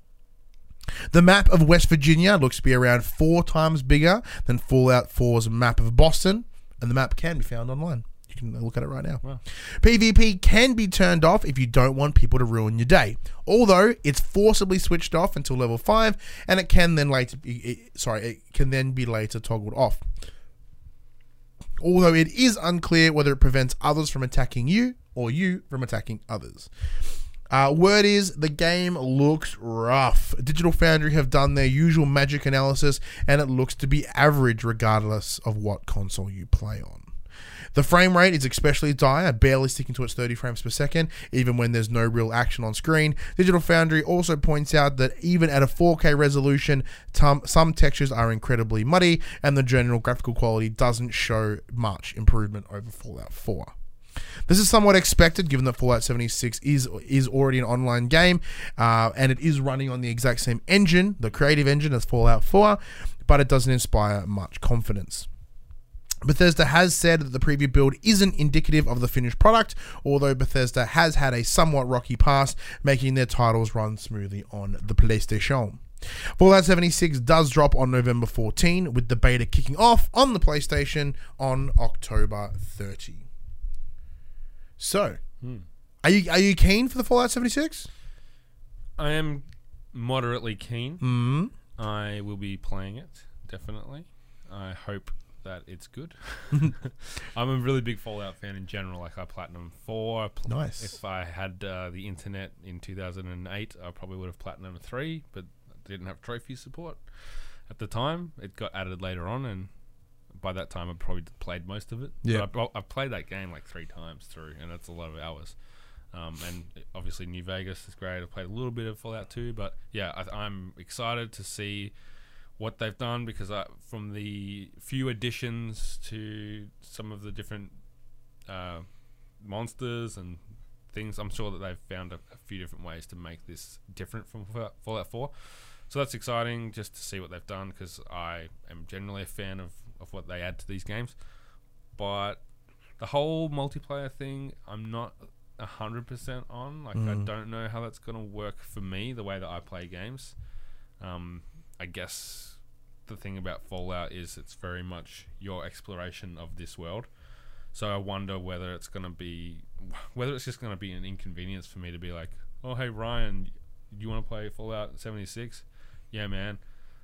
The map of West Virginia looks to be around four times bigger than Fallout four's map of Boston, and the map can be found online. You can look at it right now. Wow. PvP can be turned off if you don't want people to ruin your day. Although it's forcibly switched off until level five, and it can then later be, it, sorry, it can then be later toggled off. Although it is unclear whether it prevents others from attacking you or you from attacking others. Uh, word is the game looks rough. Digital Foundry have done their usual magic analysis, and it looks to be average regardless of what console you play on. The frame rate is especially dire, barely sticking to its thirty frames per second, even when there's no real action on screen. Digital Foundry also points out that even at a four K resolution, tom- some textures are incredibly muddy, and the general graphical quality doesn't show much improvement over Fallout four. This is somewhat expected, given that Fallout seventy-six is is already an online game, uh, and it is running on the exact same engine, the creative engine, as Fallout four, but it doesn't inspire much confidence. Bethesda has said that the preview build isn't indicative of the finished product, although Bethesda has had a somewhat rocky past, making their titles run smoothly on the PlayStation. Fallout seventy-six does drop on November fourteenth, with the beta kicking off on the PlayStation on October thirtieth. So, Hmm. are you are you keen for the Fallout seventy-six? I am moderately keen. Mm. I will be playing it, definitely. I hope that it's good. I'm a really big Fallout fan in general. Like, I Platinum four. Pl- Nice. If I had uh, the internet in two thousand eight, I probably would have Platinum three, but didn't have trophy support at the time. It got added later on, and by that time, I probably played most of it. Yeah. But I, I played that game like three times through, and that's a lot of hours. Um, and obviously, New Vegas is great. I played a little bit of Fallout two, but yeah, I, I'm excited to see what they've done, because I, from the few additions to some of the different uh, monsters and things, I'm sure that they've found a, a few different ways to make this different from Fallout four. So that's exciting just to see what they've done, because I am generally a fan of, of what they add to these games. But the whole multiplayer thing, I'm not one hundred percent on. Like, Mm. I don't know how that's going to work for me, the way that I play games. Um, I guess the thing about Fallout is it's very much your exploration of this world. So I wonder whether it's going to be, whether it's just going to be an inconvenience for me to be like, oh, hey, Ryan, do you want to play Fallout seventy-six? Yeah, man.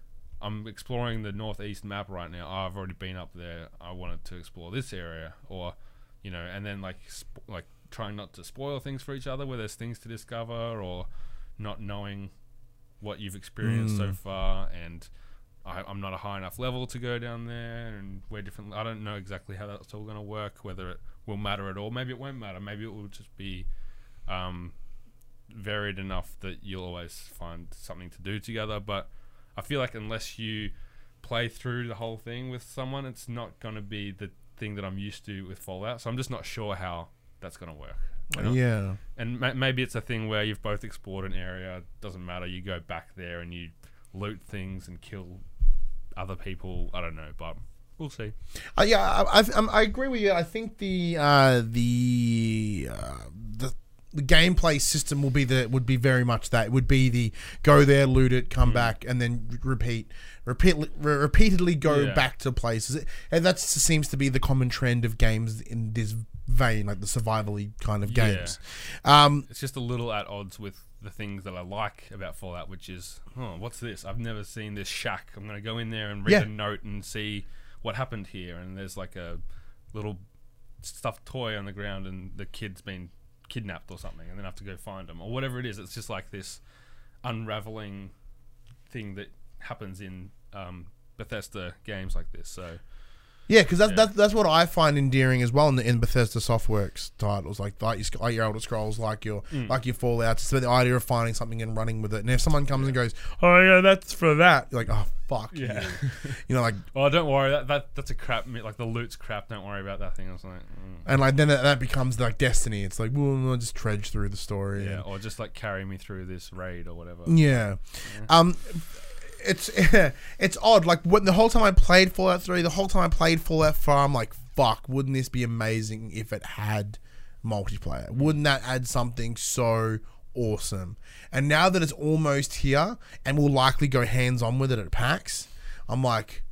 I'm exploring the northeast map right now. Oh, I've already been up there. I wanted to explore this area. Or, you know, and then like, sp- like trying not to spoil things for each other where there's things to discover, or not knowing what you've experienced Mm. so far, and I, I'm not a high enough level to go down there, and we're different. I don't know exactly how that's all going to work, whether it will matter at all. Maybe it won't matter. Maybe it will just be um, varied enough that you'll always find something to do together. But I feel like unless you play through the whole thing with someone, it's not going to be the thing that I'm used to with Fallout. So I'm just not sure how that's going to work. You know? Yeah. And ma- maybe it's a thing where you've both explored an area. It doesn't matter. You go back there and you loot things and kill other people. I don't know, but we'll see. Uh, yeah, I, I, um, I agree with you. I think the uh, the uh, the the gameplay system will be the would be very much that. It would be the go there, loot it, come Mm. back, and then re- repeat, repeat, re- repeatedly go Yeah. back to places. And that seems to be the common trend of games in this vein, like the survival-y kind of Yeah. games. Um, It's just a little at odds with the things that I like about Fallout, which is, oh, what's this? I've never seen this shack. I'm going to go in there and read Yeah. a note and see what happened here. And there's like a little stuffed toy on the ground, and the kid's been kidnapped or something, and then I have to go find them, or whatever it is. It's just like this unraveling thing that happens in um, Bethesda games like this. So Yeah, because that's, Yeah. that's that's what I find endearing as well in the in Bethesda Softworks titles, like like your, like your Elder Scrolls, like your Mm. like your Fallout. It's the idea of finding something and running with it. And if someone comes and goes, "Oh yeah, that's for that," you're like, "Oh fuck Yeah. you," you know, like, oh, don't worry, that, that that's a crap. Like the loot's crap. Don't worry about that thing. I was like, mm. and like then that, that becomes like Destiny. It's like, well, we'll just trudge through the story. yeah, and- or just like carry me through this raid or whatever. yeah. Um, it's it's odd. Like when the whole time I played Fallout three, the whole time I played Fallout four, I'm like, fuck, wouldn't this be amazing if it had multiplayer? Wouldn't that add something so awesome? And now that it's almost here and we'll likely go hands on with it at PAX, I'm like,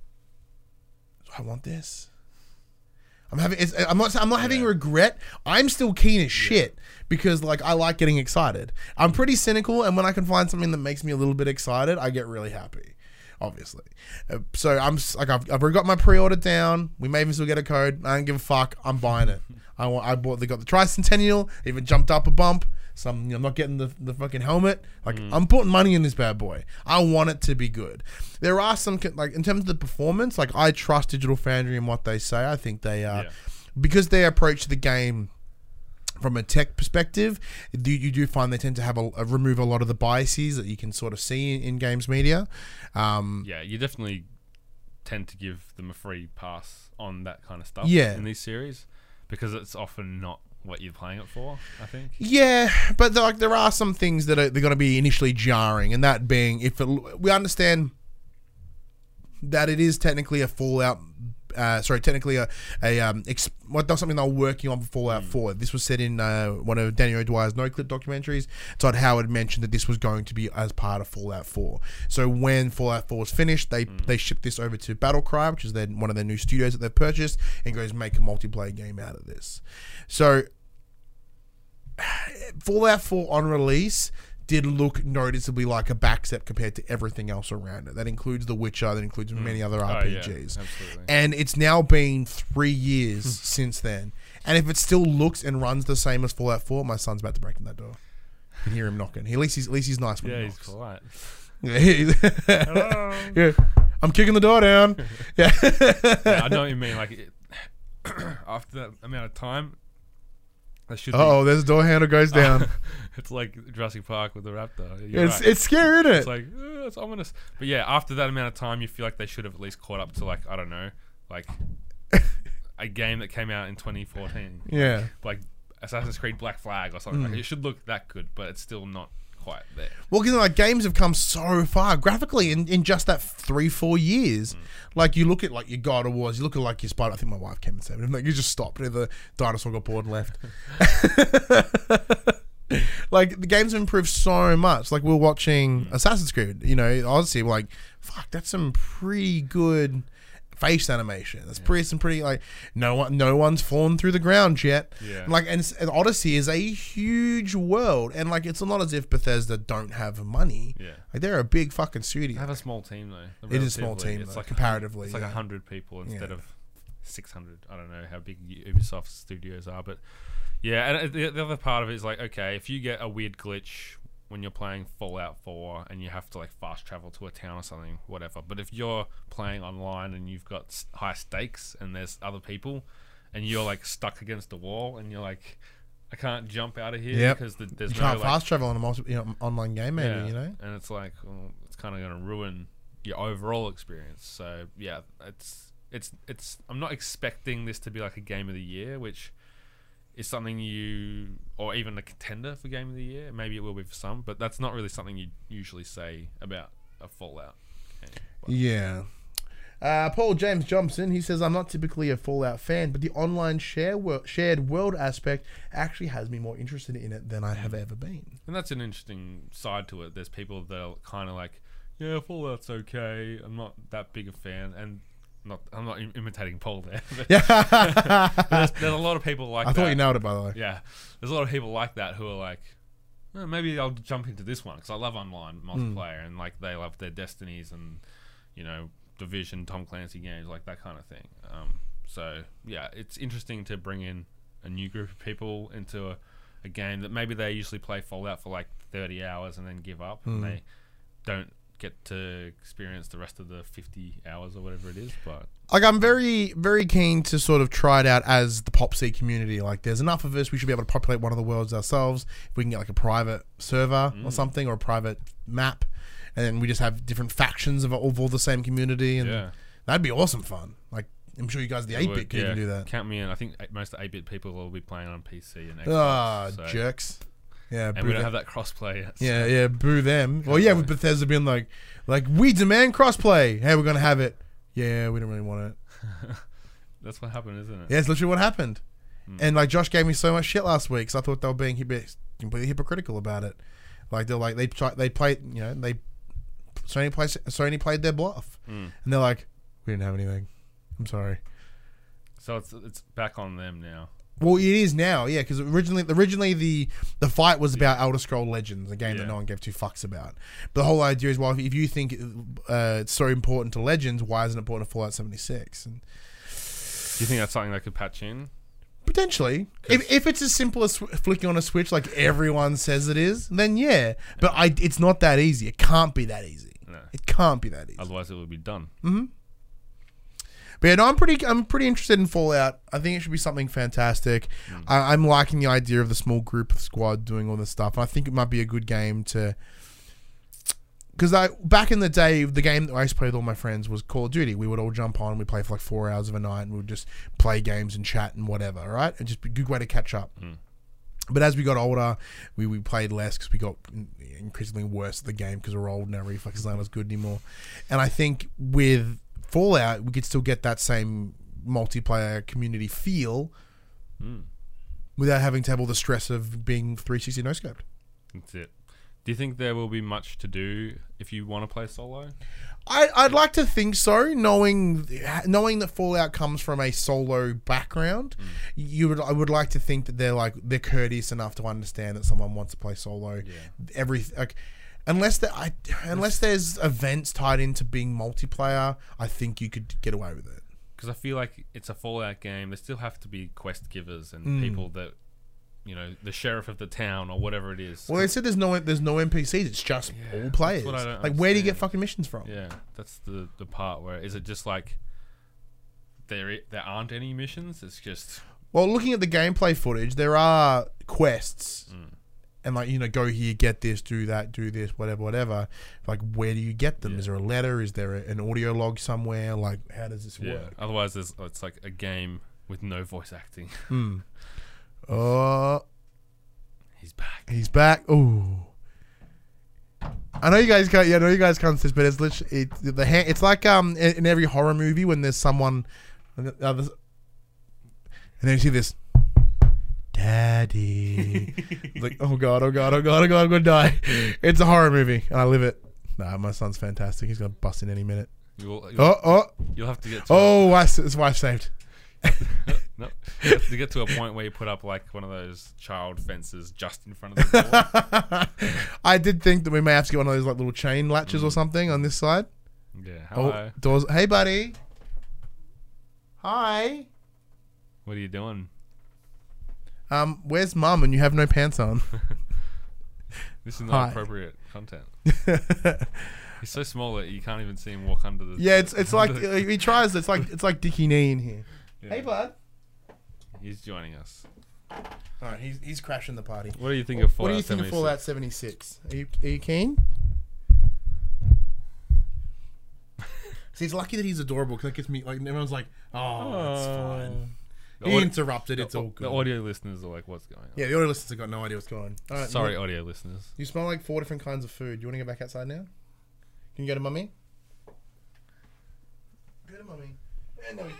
I want this. I'm having. It's, I'm not. I'm not having Yeah. regret. I'm still keen as shit because like I like getting excited. I'm pretty cynical, and when I can find something that makes me a little bit excited, I get really happy. Obviously, uh, so I'm s- like I've, I've already got my pre-order down. We may even still get a code. I don't give a fuck. I'm buying it. I want. I bought. They got the Tricentennial. Even jumped up a bump. Some. You know, I'm not getting the the fucking helmet. Like I'm putting money in this bad boy. I want it to be good. There are some con- like in terms of the performance. Like I trust Digital Foundry and what they say. I think they are Yeah. because they approach the game from a tech perspective, you, you do find they tend to have a, a remove a lot of the biases that you can sort of see in, in games media. Um, Yeah, you definitely tend to give them a free pass on that kind of stuff Yeah. in these series because it's often not what you're playing it for, I think. Yeah, but there, like there are some things that are they're going to be initially jarring, and that being if it, we understand that it is technically a Fallout uh, sorry, technically a, a um, ex- what that's something they were working on for Fallout four. This was said in uh, one of Danny O'Dwyer's NoClip documentaries. Todd Howard mentioned that this was going to be as part of Fallout four. So when Fallout four was finished, they mm. they shipped this over to Battlecry, which is their, one of their new studios that they've purchased, and goes make a multiplayer game out of this. So Fallout four on release did look noticeably like a backstep compared to everything else around it. That includes The Witcher, that includes mm. many other R P Gs. Oh, yeah, absolutely. And it's now been three years since then. And if it still looks and runs the same as Fallout four, my son's about to break in that door. You can hear him knocking. He, at least he's at least he's nice when yeah, he knocks. He's quiet. Yeah, he's Hello. Yeah, I'm kicking the door down. Yeah, yeah I know what you mean. Like it, after that amount of time, that should. Oh, there's a door handle goes down. It's like Jurassic Park with the raptor. You're it's right. it's scary, isn't it? It's like uh, it's ominous. But yeah, after that amount of time, you feel like they should have at least caught up to like I don't know, like a game that came out in twenty fourteen. Yeah, like Assassin's Creed Black Flag or something. Mm. Like it should look that good, but it's still not quite there. Well, because like games have come so far graphically in, in just that three four years. Mm. Like you look at like your God of Wars, you look at like your Spider. I think my wife came and said, "Like you just stopped, and the dinosaur got bored and left." Like the games have improved so much. Like we're watching mm. Assassin's Creed. You know, honestly, we're like, fuck, that's some pretty good face animation. That's yeah. pretty some pretty like no one no one's fallen through the ground yet. Yeah. Like and, and Odyssey is a huge world, and like it's not as if Bethesda don't have money. Yeah, like they're a big fucking studio. They have a small team though. It is a small team. It's though, like comparatively, it's like a yeah. hundred people instead yeah. of six hundred. I don't know how big Ubisoft studios are, but yeah. And the, the other part of it is like, okay, if you get a weird glitch when you're playing Fallout four and you have to like fast travel to a town or something, whatever. But if you're playing online and you've got high stakes and there's other people and you're like stuck against a wall and you're like, I can't jump out of here yep. because the, there's you no can't like, fast travel on a multi, you know, online game, maybe yeah. you know. And it's like, well, it's kind of going to ruin your overall experience. So yeah, it's it's it's. I'm not expecting this to be like a game of the year, which is something you, or even a contender for game of the year. Maybe it will be for some, but that's not really something you usually say about a Fallout game. But yeah. Uh, Paul James Johnson, he says, I'm not typically a Fallout fan, but the online share wor- shared world aspect actually has me more interested in it than I have ever been. And that's an interesting side to it. There's people that are kind of like, yeah, Fallout's okay. I'm not that big a fan. And Not, I'm not im- imitating Paul there. But yeah, there's, there's a lot of people like I that. thought you nailed it, by the way. Yeah, there's a lot of people like that who are like, oh, maybe I'll jump into this one because I love online multiplayer mm. and like they love their Destinies and you know Division, Tom Clancy games, like that kind of thing. Um, so yeah, it's interesting to bring in a new group of people into a, a game that maybe they usually play Fallout for like thirty hours and then give up mm. and they don't get to experience the rest of the fifty hours or whatever it is. But like I'm very very keen to sort of try it out as the P O C community. Like there's enough of us, we should be able to populate one of the worlds ourselves. If we can get like a private server mm. or something, or a private map, and then we just have different factions of, of all the same community, and yeah. that'd be awesome fun. Like I'm sure you guys the eight bit can yeah, even do that. Count me in. I think most eight bit people will be playing on P C and Xbox. Ah, so. jerks. Yeah, and we don't have that crossplay yet. So. Yeah, yeah, boo them. Well, yeah, with Bethesda being like, like we demand crossplay. Hey, we're gonna have it. Yeah, we don't really want it. That's what happened, isn't it? Yeah, it's literally what happened. Mm. And like Josh gave me so much shit last week, because I thought they were being hip- completely hypocritical about it. Like they're like they try, they played, you know, they Sony played Sony played their bluff, mm. and they're like, we didn't have anything. I'm sorry. So it's it's back on them now. Well, it is now, yeah, because originally, originally the the fight was about Elder Scrolls Legends, a game yeah. that no one gave two fucks about. But the whole idea is, well, if, if you think uh, it's so important to Legends, why isn't it important to Fallout seventy-six? And do you think that's something they could patch in? Potentially. If if it's as simple as sw- flicking on a switch like everyone says it is, then yeah. But I, it's not that easy. It can't be that easy. No. It can't be that easy. Otherwise, it would be done. Mm-hmm. But yeah, no, I'm pretty, I'm pretty interested in Fallout. I think it should be something fantastic. Mm. I, I'm liking the idea of the small group squad doing all this stuff. I think it might be a good game to, because I back in the day, the game that I used to play with all my friends was Call of Duty. We would all jump on, we'd play for like four hours of a night, and we would just play games and chat and whatever, right? And just be a good way to catch up. Mm. But as we got older, we, we played less because we got increasingly worse at the game because we're old and our reflexes aren't as good anymore. And I think with Fallout, we could still get that same multiplayer community feel Mm. without having to have all the stress of being three sixty no scoped. That's it. Do you think there will be much to do if you want to play solo? I, I'd like to think so, knowing knowing that Fallout comes from a solo background. Mm. You would I would like to think that they're like they're courteous enough to understand that someone wants to play solo. Yeah. Every like, unless that I unless there's events tied into being multiplayer, I think you could get away with it. Because I feel like it's a Fallout game. There still have to be quest givers and Mm. people that, you know, the sheriff of the town or whatever it is. Well, they said there's no there's no N P Cs. It's just Yeah, all players. that's what I don't Like, where do you get understand. fucking missions from? Yeah, that's the the part where is it just like there i- there aren't any missions? It's just Well, looking at the gameplay footage, there are quests, Mm. and like you know, go here, get this, do that, do this, whatever, whatever. Like, where do you get them? Yeah. Is there a letter? Is there a, an audio log somewhere? Like, how does this yeah. work? Otherwise, there's, it's like a game with no voice acting. Hmm. Oh, He's back. he's back. Ooh. I know you guys can't. Yeah, I know you guys can't see this, but it's literally it, the hand. It's like um in, in every horror movie when there's someone, uh, and then you see this, Daddy. Like, oh god, oh god, oh god, oh god, I'm gonna die. It's a horror movie, and I live it. Nah, my son's fantastic. He's gonna bust in any minute. You'll, you'll, Oh, oh, you'll have to get to oh! Wife, his wife saved. a, no, you have to get to a point where you put up like one of those child fences just in front of the door. I did think that we may have to get one of those like little chain latches or something on this side. Yeah. Hello. Oh, doors. Hey, buddy. Hi. What are you doing? Um, where's Mum? And you have no pants on. This is not Hi. appropriate content. He's so small that you can't even see him walk under the. Yeah, it's it's like under the- he tries. It's like it's like Dickie Nee in here. Yeah. Hey, bud. He's joining us. All right, he's he's crashing the party. What do you think of Fallout What do you think of seventy-six? Fallout seventy-six? Are you are you keen? See, it's lucky that he's adorable because that gets me like everyone's like, oh, it's fine. The He audi- interrupted. the- It's all good. The audio listeners are like, "What's going on?" Yeah, the audio listeners have got no idea what's going on. All right, Sorry, You, audio listeners. you smell like four different kinds of food. You want to go back outside now? Can you go to mummy? Go to mummy. Yeah, no.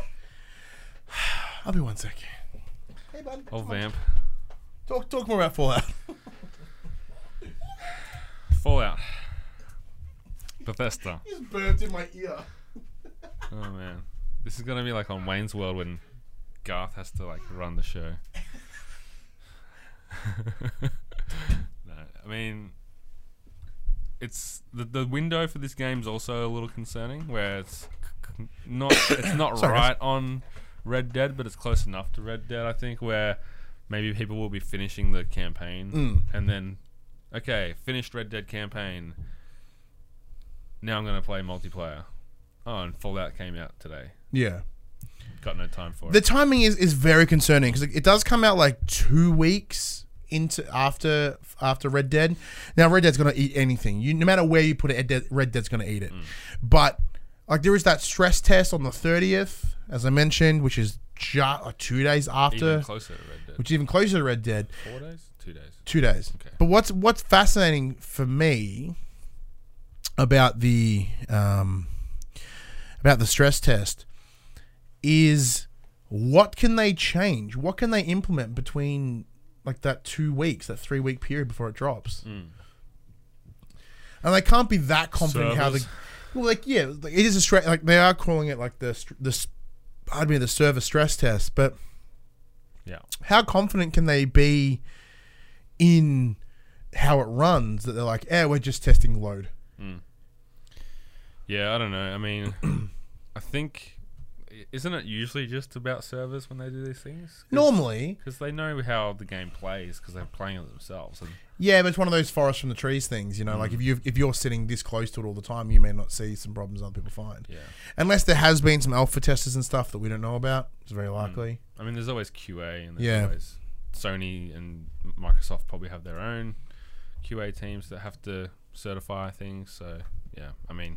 I'll be one sec. Hey, bud. Oh, come on. vamp. Talk talk more about Fallout. Fallout. Bethesda. He's burnt in my ear. Oh man, this is gonna be like on Wayne's World when Garth has to like run the show. No, I mean, it's the the window for this game's also a little concerning, where it's c- c- not it's not Sorry. right on Red Dead, but it's close enough to Red Dead, I think, where maybe people will be finishing the campaign Mm. and then, okay, finished Red Dead campaign. Now I'm gonna play multiplayer. Oh, and Fallout came out today. Yeah. Got no time for The it. timing is, is very concerning because it, it does come out like two weeks into after after Red Dead. Now Red Dead's gonna eat anything. You no matter where you put it, Red, Dead, Red Dead's gonna eat it. But like there is that stress test on the thirtieth, as I mentioned, which is just like two days after, Even closer to Red Dead. which is even closer to Red Dead. Four days? Two days. Two days. Okay. But what's what's fascinating for me about the um, about the stress test is what can they change? What can they implement between like that two weeks, that three week period before it drops? Mm. And they can't be that confident how the Servers. well, like yeah, like, it is a stress. Like they are calling it like the str- the s- pardon me, the server stress test, but Yeah. how confident can they be in how it runs that they're like, eh, we're just testing load? Mm. Yeah, I don't know. I mean, I think isn't it usually just about servers when they do these things? Normally, Because they know how the game plays because they're playing it themselves. And yeah, but it's one of those forest from the trees things, you know. Like if you if you're sitting this close to it all the time, you may not see some problems other people find. yeah. Unless there has been some alpha testers and stuff that we don't know about, it's very likely. I mean, there's always Q A and there's Yeah. always Sony and Microsoft probably have their own Q A teams that have to certify things. So, yeah, I mean,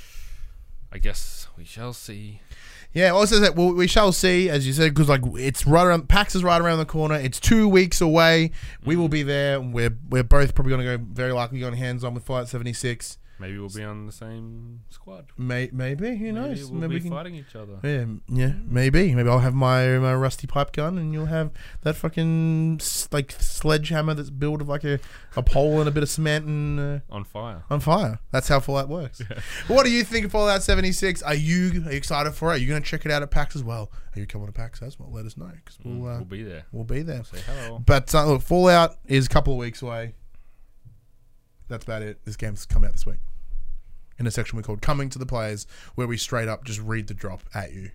I guess we shall see. Yeah, also that well, we shall see, as you said, because like it's right around PAX is right around the corner. It's two weeks away. We will be there. We're we're both probably going to go very likely going hands on with Fallout seventy-six. Maybe we'll be on the same squad. May, maybe, who knows? Maybe we'll maybe be we can, fighting each other. Yeah, yeah, maybe. Maybe I'll have my, my rusty pipe gun, and you'll have that fucking s- like sledgehammer that's built of like a, a pole and a bit of cement and uh, On fire. on fire. That's how Fallout works. Yeah. What do you think of Fallout seventy-six? Are you, are you excited for it? Are you going to check it out at PAX as well? Are you coming to PAX as well? Let us know because we'll Mm, uh, we'll be there. we'll be there. Say hello. But uh, look, Fallout is a couple of weeks away. That's about it. This game's come out this week. In a section we called Coming to the Players, where we straight up just read the drop at you.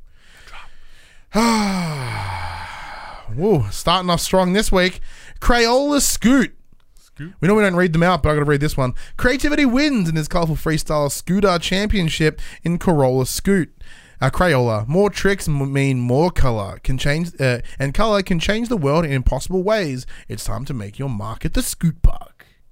Whoa, starting off strong this week. Crayola Scoot. Scoot. We know we don't read them out, but I've got to read this one. Creativity wins in this colourful freestyle scooter championship in Corolla Scoot. Uh, Crayola. More tricks m- mean more colour. Can change, uh, and colour can change the world in impossible ways. It's time to make your mark at the Scoot Park.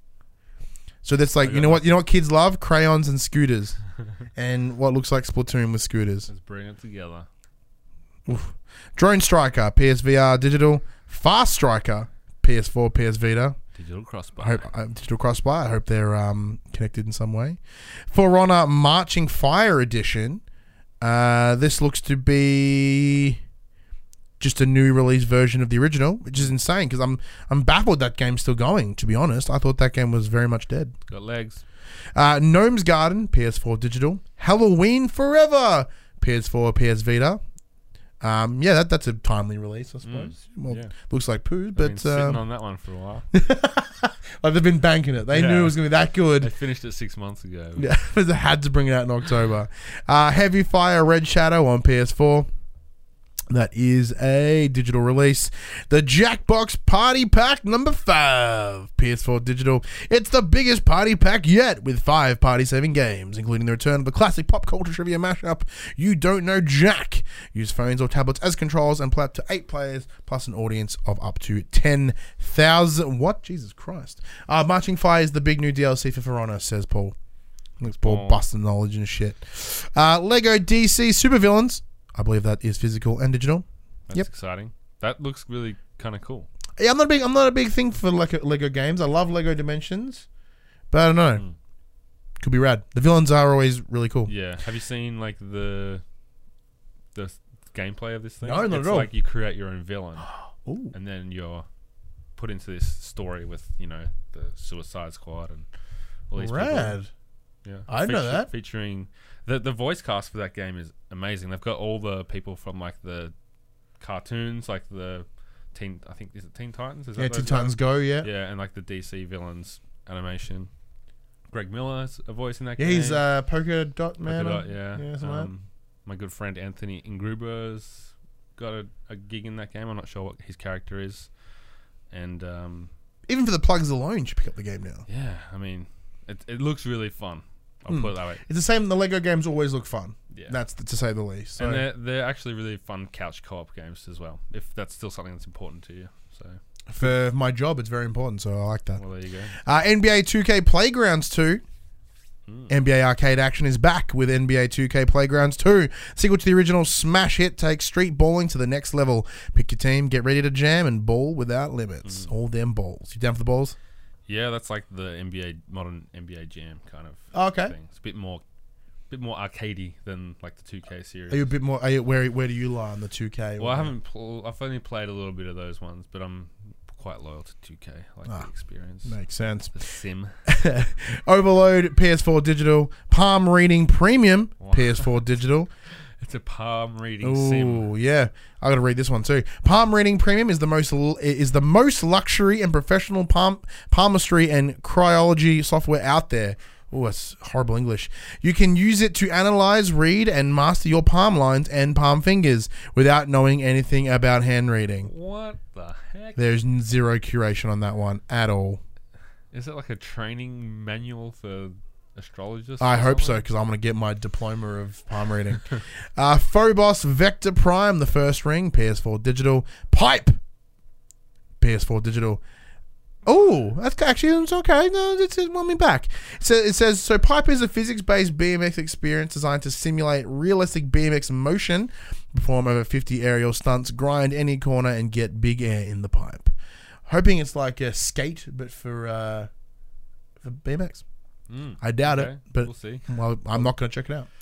So that's like, you know what, you know what kids love? Crayons and scooters. And what looks like Splatoon with scooters. Let's bring it together. Oof. Drone Striker, P S V R digital. Fast Striker, P S four, P S Vita. Digital crossbar. I hope uh, digital crossbar. I hope they're um, connected in some way. For Honor Marching Fire Edition. Uh, this looks to be just a new release version of the original, which is insane because I'm I'm baffled that game's still going. To be honest, I thought that game was very much dead. Got legs. Uh, Gnome's Garden, P S four digital. Halloween Forever, P S four, P S Vita. Um, yeah, that that's a timely release, I suppose. Mm, well, yeah. looks like poo, I've been but sitting um, on that one for a while. like they've been banking it. They Yeah. knew it was going to be that They good. finished it six months ago. Yeah, they had to bring it out in October. Uh, Heavy Fire Red Shadow on P S four. That is a digital release. The Jackbox Party Pack number five, P S four digital. It's the biggest party pack yet, with five party-saving games, including the return of the classic pop culture trivia mashup, You Don't Know Jack. Use phones or tablets as controls and play up to eight players, plus an audience of up to ten thousand. What? Jesus Christ. Uh, Marching Fire is the big new D L C for For Honor, says Paul. Looks Paul Oh. busting knowledge and shit. Uh, Lego D C Supervillains. I believe that is physical and digital. That's Yep. exciting. That looks really kind of cool. Yeah, I'm not a big. I'm not a big thing for Lego, Lego games. I love Lego Dimensions, but I don't know. Mm. Could be rad. The villains are always really cool. Yeah. Have you seen like the the gameplay of this thing? No, not it's at all. like you create your own villain, Ooh. and then you're put into this story with you know the Suicide Squad and all these people. Rad. Yeah, I didn't know Feature- that. Featuring the the voice cast for that game is amazing. They've got all the people from like the cartoons, like the Teen. I think is it Teen Titans? Is Yeah, that Teen those Titans guys? Go. Yeah. Yeah, and like the D C villains animation. Greg Miller's a voice in that Yeah, game. he's uh, Polka Dot Polka Man. Dot, yeah. yeah, something like um, my good friend Anthony Ingruber's got a, a gig in that game. I'm not sure what his character is, and um, that. Even for the plugs alone, you should pick up the game now. yeah, I mean, it it looks really fun. I'll Mm. put it that way. It's the same. The Lego games always look fun. Yeah. That's to say the least. So. And they're they're actually really fun couch co-op games as well. If that's still something that's important to you, so For my job, it's very important, so I like that. well, there you go. Uh, N B A two K Playgrounds two. Mm. N B A Arcade action is back with N B A two K Playgrounds two. Sequel to the original smash hit takes street balling to the next level. Pick your team, get ready to jam, and ball without limits. Mm. All them balls. You down for the balls? Yeah, that's like the N B A modern N B A Jam kind of Oh, okay. thing. It's a bit more, bit more arcadey than like the two K series. Are you a bit more? Are you, where Where do you lie on the two K? Well, I haven't. Pl- I've only played a little bit of those ones, but I'm quite loyal to two K. I like Ah, the experience, Makes sense. the sim. Overload P S four digital. Palm Reading Premium Wow. P S four digital. It's a palm reading sim. Ooh, yeah. I got to read this one too. Palm Reading Premium is the most l- is the most luxury and professional palm palmistry and cryology software out there. Oh, that's horrible English. You can use it to analyze, read, and master your palm lines and palm fingers without knowing anything about hand reading. What the heck? There's n- zero curation on that one at all. Is it like a training manual for astrologists? I or hope so, something? because I'm going to get my diploma of palm reading. uh, Phobos Vector Prime, the first ring, P S four digital. Pipe, P S four digital. Oh, that's actually it's okay. No, it's it want me back. So it says so. Pipe is a physics-based B M X experience designed to simulate realistic B M X motion, perform over fifty aerial stunts, grind any corner, and get big air in the pipe. Hoping it's like a skate, but for uh, for B M X. Mm, I doubt okay, it, but we'll see. well, I'm not going to check it out.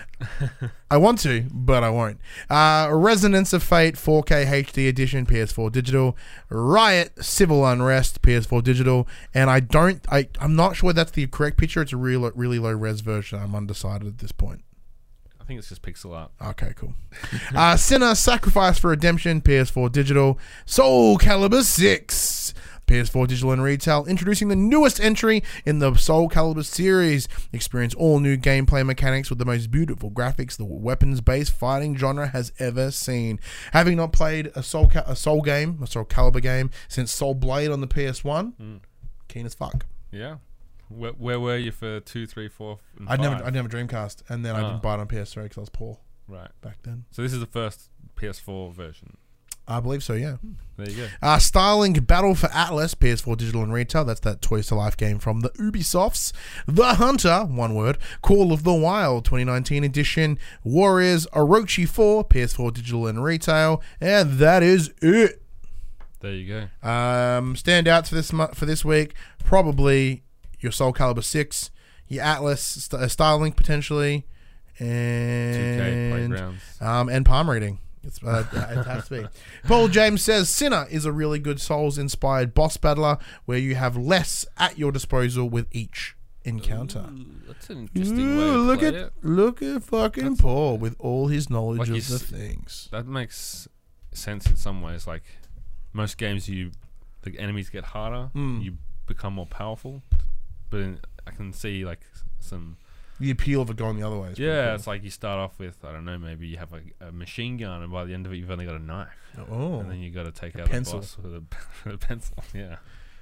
I want to, but I won't. Uh, Resonance of Fate four K H D edition, P S four digital. Riot Civil Unrest, P S four digital. And I don't, I, I'm not sure that's the correct picture. It's a real, really low res version. I'm undecided at this point. I think it's just pixel art. Okay, cool. uh, Sinner Sacrifice for Redemption, P S four digital. Soul Calibur six, P S four digital and retail, introducing the newest entry in the Soul Calibur series. Experience all new gameplay mechanics with the most beautiful graphics the weapons-based fighting genre has ever seen. Having not played a Soul Cal- a Soul game, a Soul Calibur game, since Soul Blade on the P S one, mm. keen as fuck. Yeah. Where, where were you for two, three, four, and I'd five? never, I'd never Dreamcast, and then oh. I didn't buy it on P S three because I was poor. Right. Back then. So this is the first P S four version. I believe so, yeah. There you go. Uh, Starlink Battle for Atlas, P S four digital and retail. That's that Toys to Life game from the Ubisofts. The Hunter, one word. Call of the Wild, twenty nineteen edition. Warriors Orochi four, P S four digital and retail. And that is it. There you go. Um, standouts for this mo- for this week, probably your Soul Calibur six, your Atlas, St- uh, Starlink potentially, and two K Playgrounds. Um, and palm reading. It's, uh, it has to be. Paul James says Sinner is a really good Souls-inspired boss battler where you have less at your disposal with each encounter. Ooh, that's an interesting Ooh, way to look play at it. look at fucking That's- Paul with all his knowledge Like of you the s- things. That makes sense in some ways. Like most games, you the enemies get harder, Mm. you become more powerful. But in, I can see like some. The appeal of it going the other way. Is pretty Yeah, cool. it's like you start off with, I don't know, maybe you have a, a machine gun, and by the end of it, you've only got a knife. Oh, And then you got to take A out pencil. the boss with a, with a pencil. Yeah.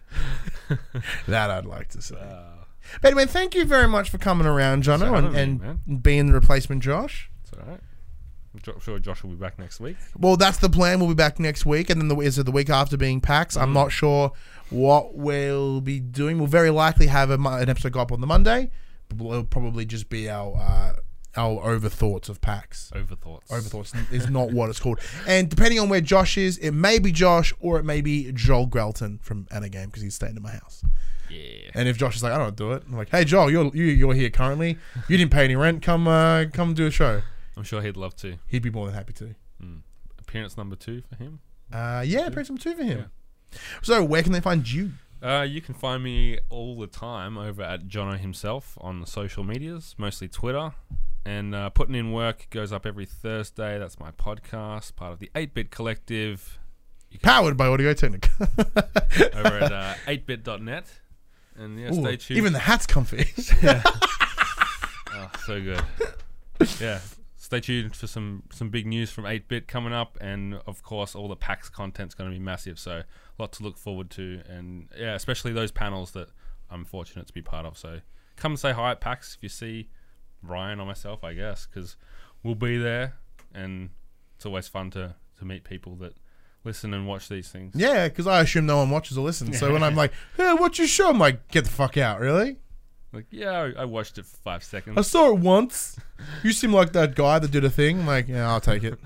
that I'd like to see. Uh, But anyway, thank you very much for coming around, Thanks for Jono, and, having me, and being the replacement Josh. it's all right. I'm jo- sure Josh will be back next week. Well, that's the plan. We'll be back next week, and then the, is it the week after being PAX? I'm Mm. not sure what we'll be doing. We'll very likely have a, mo- an episode go up on the Monday. But it'll probably just be our uh, our overthoughts of PAX. Overthoughts. Overthoughts is not what it's called. And depending on where Josh is, it may be Josh or it may be Joel Grelton from Anagame because he's staying in my house. Yeah. And if Josh is like, I don't do it, I'm like, hey Joel, you're you, you're here currently. You didn't pay any rent. Come uh, come do a show. I'm sure he'd love to. He'd be more than happy to. Mm. Appearance number two for him. Uh, yeah, press some two for him. So where can they find you? Uh, you can find me all the time over at Jono himself on the social medias, mostly Twitter. And uh, Putting in Work goes up every Thursday. That's my podcast, part of the eight bit Collective. You can Powered by Audio Technica. over at uh, eight bit dot net. And yeah, Ooh, stay tuned. even the hat's comfy. Yeah. Oh, so good. Yeah. Stay tuned for some, some big news from eight bit coming up. And, of course, all the PAX content's going to be massive. So, a lot to look forward to. And, yeah, especially those panels that I'm fortunate to be part of. So, come and say hi at PAX if you see Ryan or myself, I guess. Because we'll be there. And it's always fun to, to meet people that listen and watch these things. Yeah, because I assume no one watches or listens. So when I'm like, hey, what's your show? I'm like, get the fuck out, really? Like, yeah, I, I watched it for five seconds. I saw it once. You seem like that guy that did a thing. I'm like, yeah, I'll take it.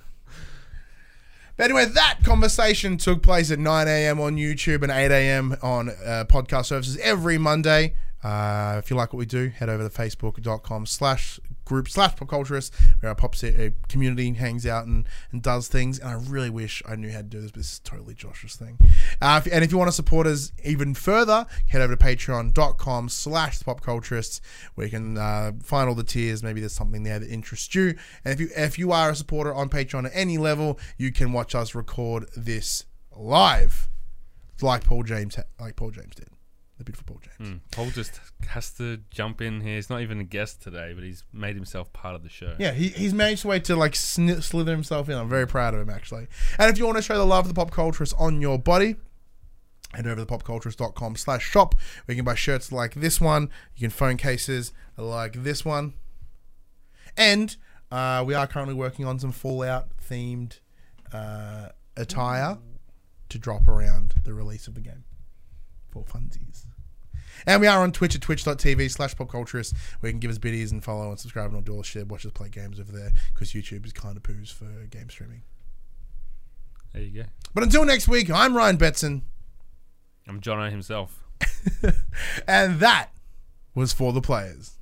But anyway, that conversation took place at nine a.m. on YouTube and eight a.m. on uh, podcast services every Monday. Uh, if you like what we do, head over to facebook.com slash group slash popculturist where our pop uh, community hangs out and, and does things. And I really wish I knew how to do this, but this is totally Josh's thing. Uh, if, and if you want to support us even further, head over to patreon.com slash popculturists where you can uh, find all the tiers. Maybe there's something there that interests you. And if you if you are a supporter on Patreon at any level, you can watch us record this live, like Paul James like Paul James did. The beautiful Paul James. Mm. Paul just has to jump in here. He's not even a guest today, but he's made himself part of the show. Yeah, he, he's managed a way to like sn- slither himself in. I'm very proud of him, actually. And if you want to show the love of the pop culturist on your body, head over to popculturist.com slash shop where you can buy shirts like this one. You can phone cases like this one. And uh, we are currently working on some Fallout themed uh, attire to drop around the release of the game for funsies. And we are on Twitch at twitch.tv slash popculturist where you can give us biddies and follow and subscribe and all do all shit. Watch us play games over there because YouTube is kind of poos for game streaming. There you go. But until next week, I'm Ryan Betson. I'm Jono himself. And that was for the players.